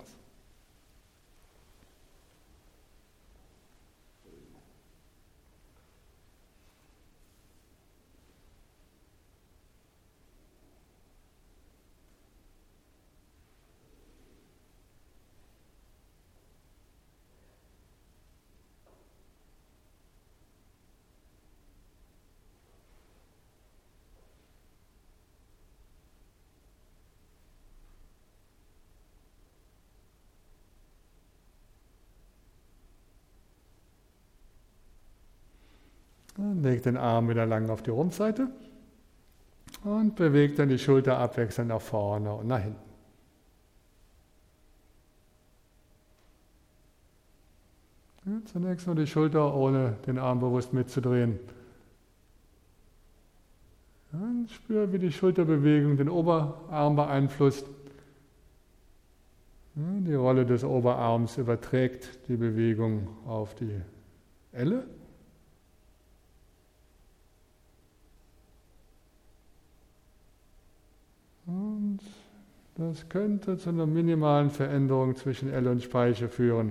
Und leg den Arm wieder lang auf die Rumpfseite und bewegt dann die Schulter abwechselnd nach vorne und nach hinten. Ja, zunächst nur die Schulter, ohne den Arm bewusst mitzudrehen. Dann spür, wie die Schulterbewegung den Oberarm beeinflusst. Ja, die Rolle des Oberarms überträgt die Bewegung auf die Elle. Und das könnte zu einer minimalen Veränderung zwischen Elle und Speiche führen.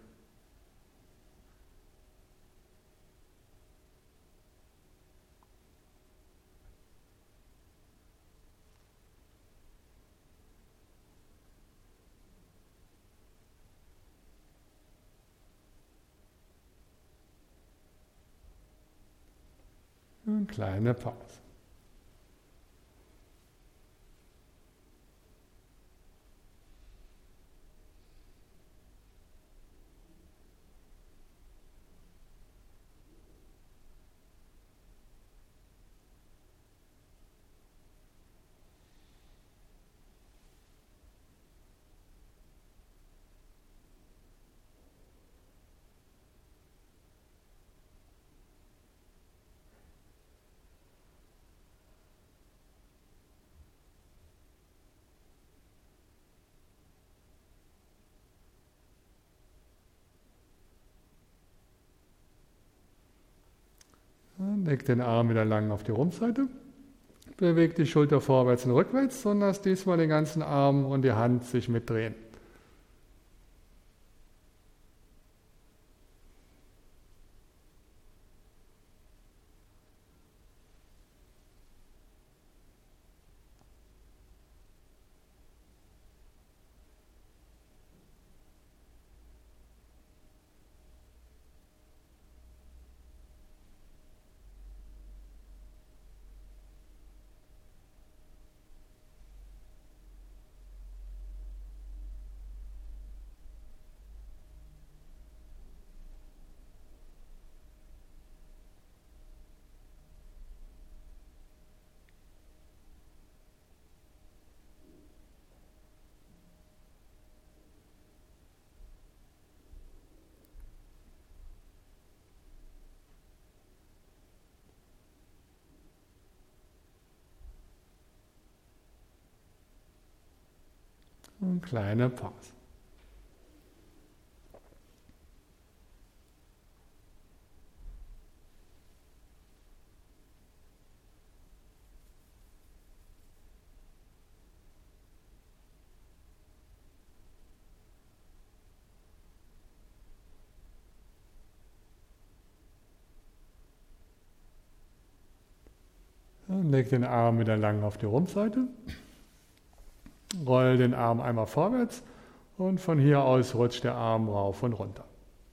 Eine kleine Pause. Leg den Arm wieder lang auf die Rumpfseite. Bewegt die Schulter vorwärts und rückwärts, sondern dass diesmal den ganzen Arm und die Hand sich mitdrehen. Eine kleine Pause. Und leg den Arm wieder lang auf die Rumpfseite. Roll den Arm einmal vorwärts und von hier aus rutscht der Arm rauf und runter.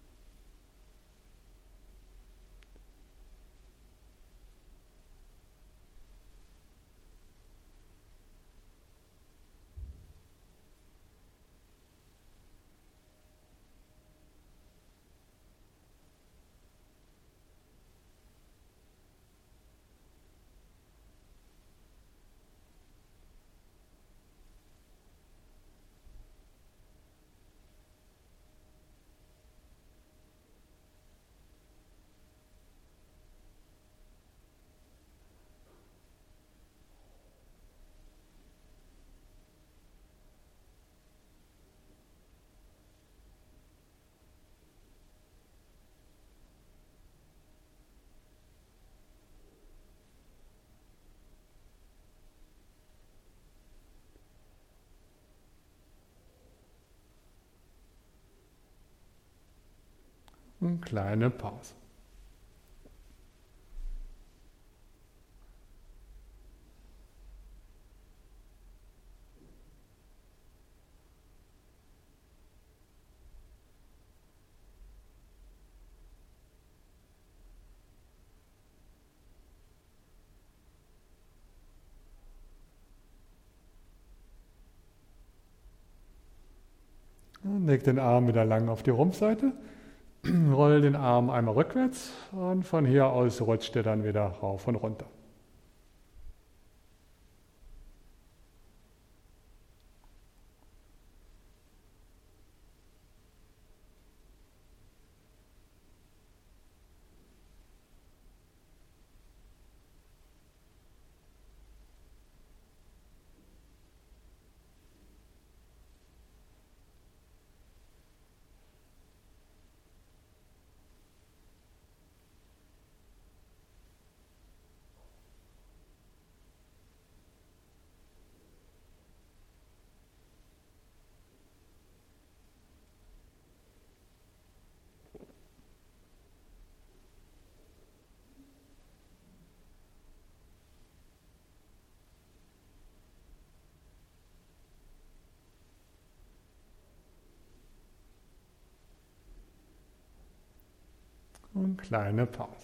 Eine kleine Pause. Und leg den Arm wieder lang auf die Rumpfseite. Roll den Arm einmal rückwärts und von hier aus rutscht er dann wieder rauf und runter. Und kleine Pause.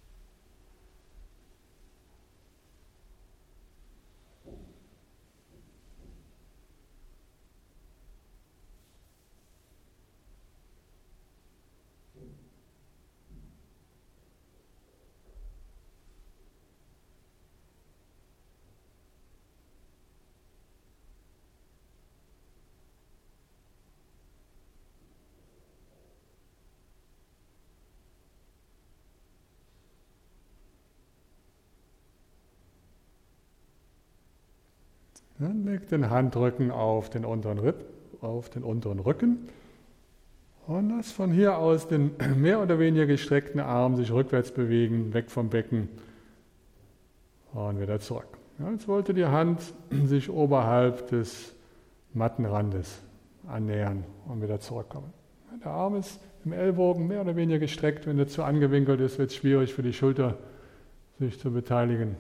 Dann leg den Handrücken auf den unteren Ripp, auf den unteren Rücken und lass von hier aus den mehr oder weniger gestreckten Arm sich rückwärts bewegen, weg vom Becken und wieder zurück. Ja, jetzt wollte die Hand sich oberhalb des Mattenrandes annähern und wieder zurückkommen. Der Arm ist im Ellbogen mehr oder weniger gestreckt. Wenn er zu angewinkelt ist, wird es schwierig für die Schulter, sich zu beteiligen.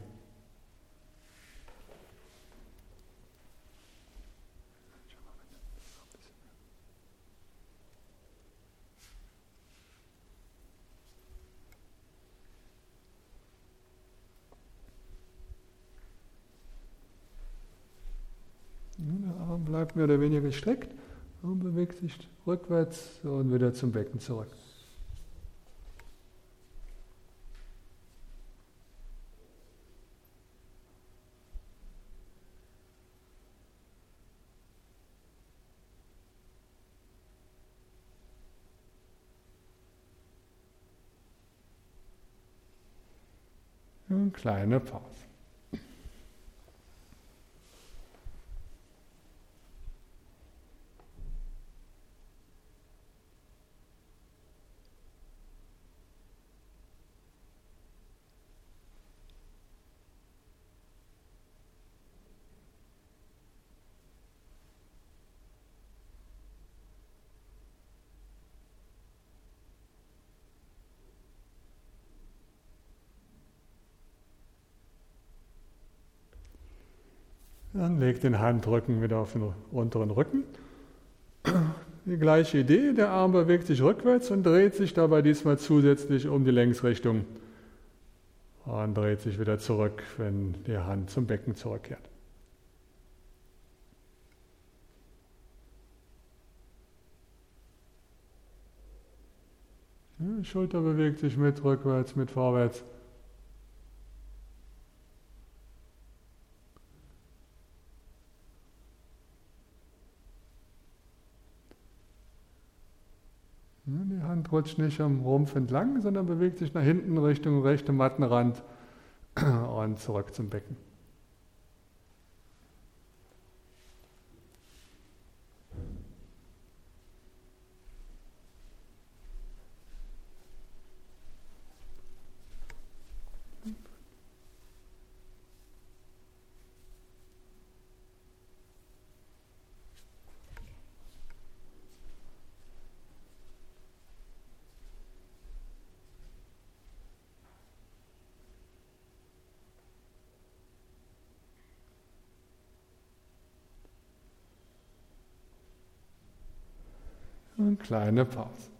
Der Arm bleibt mehr oder weniger gestreckt und bewegt sich rückwärts und wieder zum Becken zurück. Eine kleine Pause. Dann leg den Handrücken wieder auf den unteren Rücken. Die gleiche Idee, der Arm bewegt sich rückwärts und dreht sich dabei diesmal zusätzlich um die Längsrichtung und dreht sich wieder zurück, wenn die Hand zum Becken zurückkehrt. Die Schulter bewegt sich mit rückwärts, mit vorwärts. Die Hand rutscht nicht am Rumpf entlang, sondern bewegt sich nach hinten Richtung rechte Mattenrand und zurück zum Becken. Eine kleine Pause.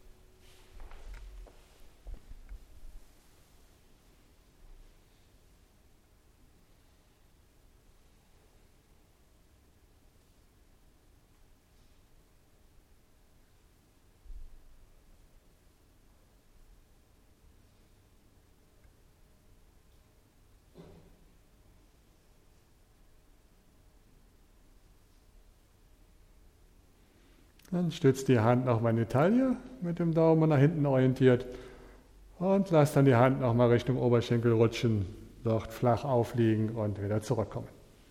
Dann stützt die Hand nochmal in die Taille, mit dem Daumen nach hinten orientiert und lasst dann die Hand nochmal Richtung Oberschenkel rutschen, dort flach aufliegen und wieder zurückkommen.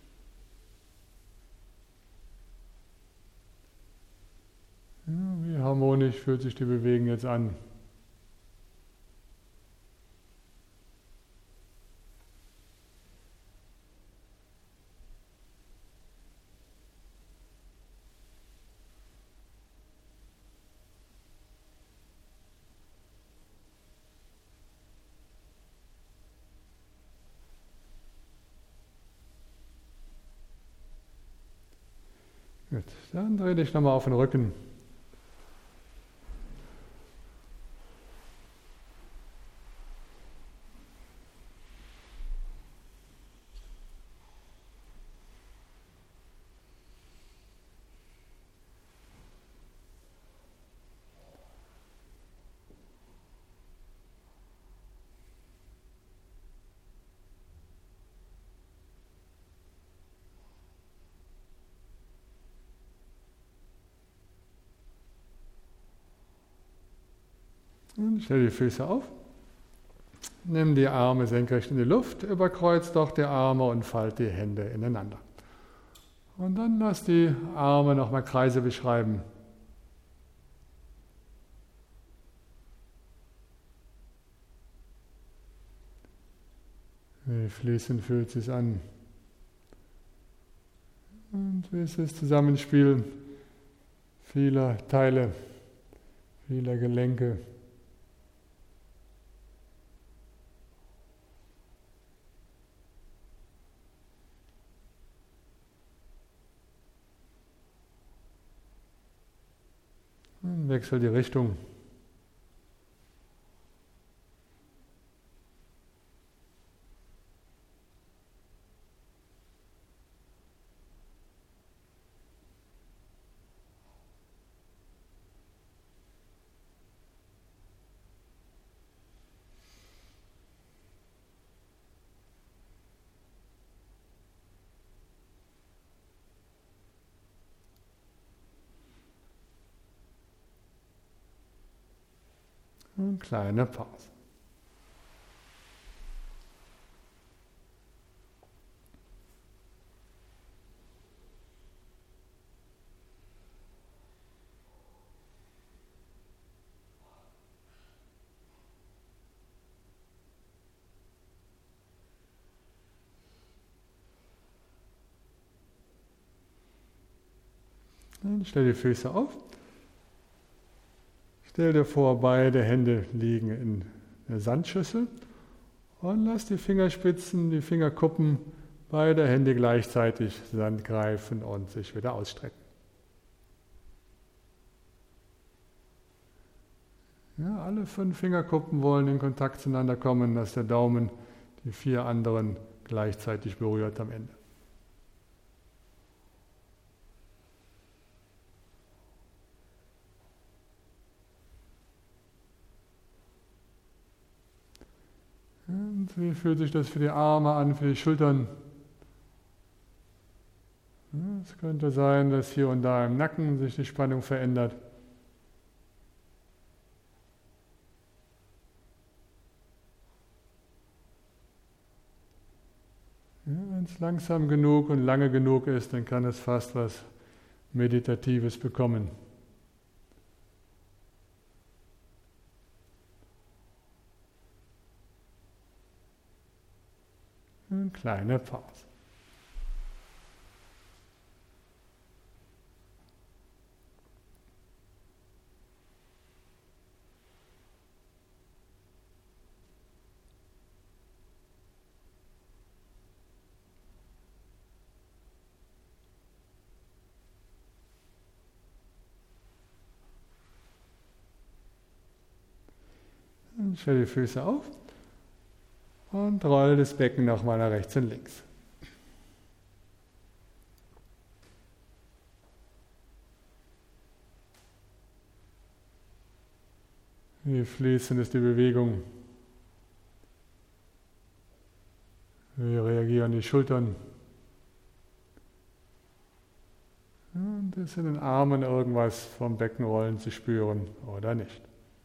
Ja, wie harmonisch fühlt sich die Bewegung jetzt an? Gut, dann dreh dich nochmal auf den Rücken. Und stell die Füße auf. Nimm die Arme senkrecht in die Luft, überkreuz doch die Arme und falt die Hände ineinander. Und dann lass die Arme nochmal Kreise beschreiben. Wie fließend fühlt es sich an. Und wie ist das Zusammenspiel vieler Teile, vieler Gelenke. Und wechsel die Richtung. Und kleine Pause. Dann stell die Füße auf. Stell dir vor, beide Hände liegen in der Sandschüssel und lass die Fingerspitzen, die Fingerkuppen beide Hände gleichzeitig Sand greifen und sich wieder ausstrecken. Ja, alle fünf Fingerkuppen wollen in Kontakt zueinander kommen, dass der Daumen die vier anderen gleichzeitig berührt am Ende. Und wie fühlt sich das für die Arme an, für die Schultern? Es könnte sein, dass hier und da im Nacken sich die Spannung verändert. Ja, wenn es langsam genug und lange genug ist, dann kann es fast was Meditatives bekommen. Eine kleine Pause. Dann stell die Füße auf und roll das Becken nochmal nach rechts und links. Wie fließend ist die Bewegung? Wie reagieren die Schultern? Und ist in den Armen irgendwas vom Beckenrollen zu spüren oder nicht?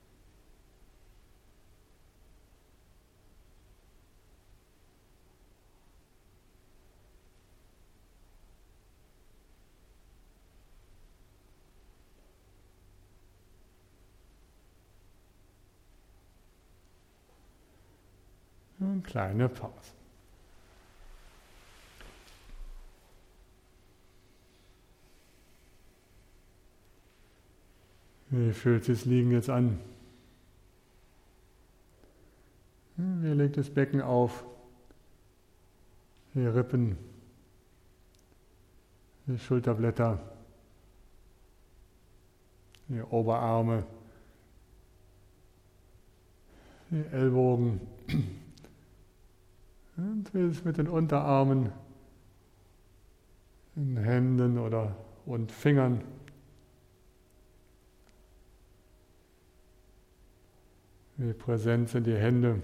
Eine kleine Pause. Wie fühlt sich das Liegen jetzt an? Wie legt das Becken auf? Die Rippen, die Schulterblätter, die Oberarme, die Ellbogen. Und wie ist es mit den Unterarmen, den Händen oder und Fingern? Wie präsent sind die Hände?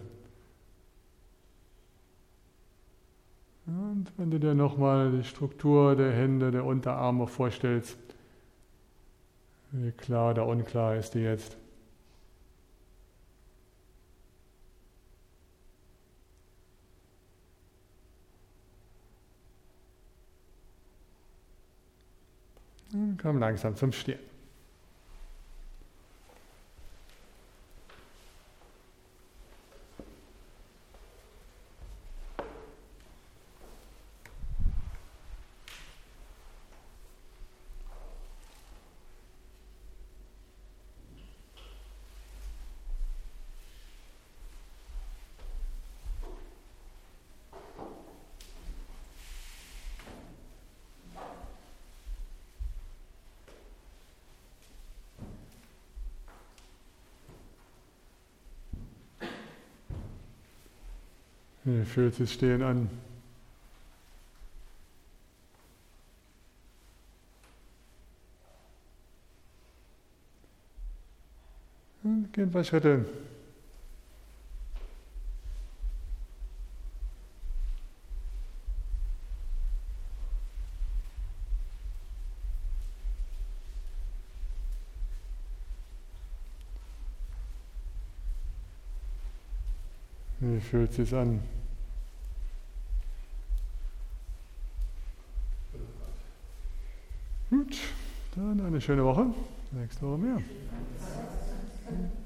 Und wenn du dir nochmal die Struktur der Hände, der Unterarme vorstellst, wie klar oder unklar ist die jetzt? Und komm langsam zum Stehen. Wie fühlt sich Stehen an? Und gehen ein paar Schritte. Wie fühlt es sich an? Gut, dann eine schöne Woche. Nächste Woche mehr.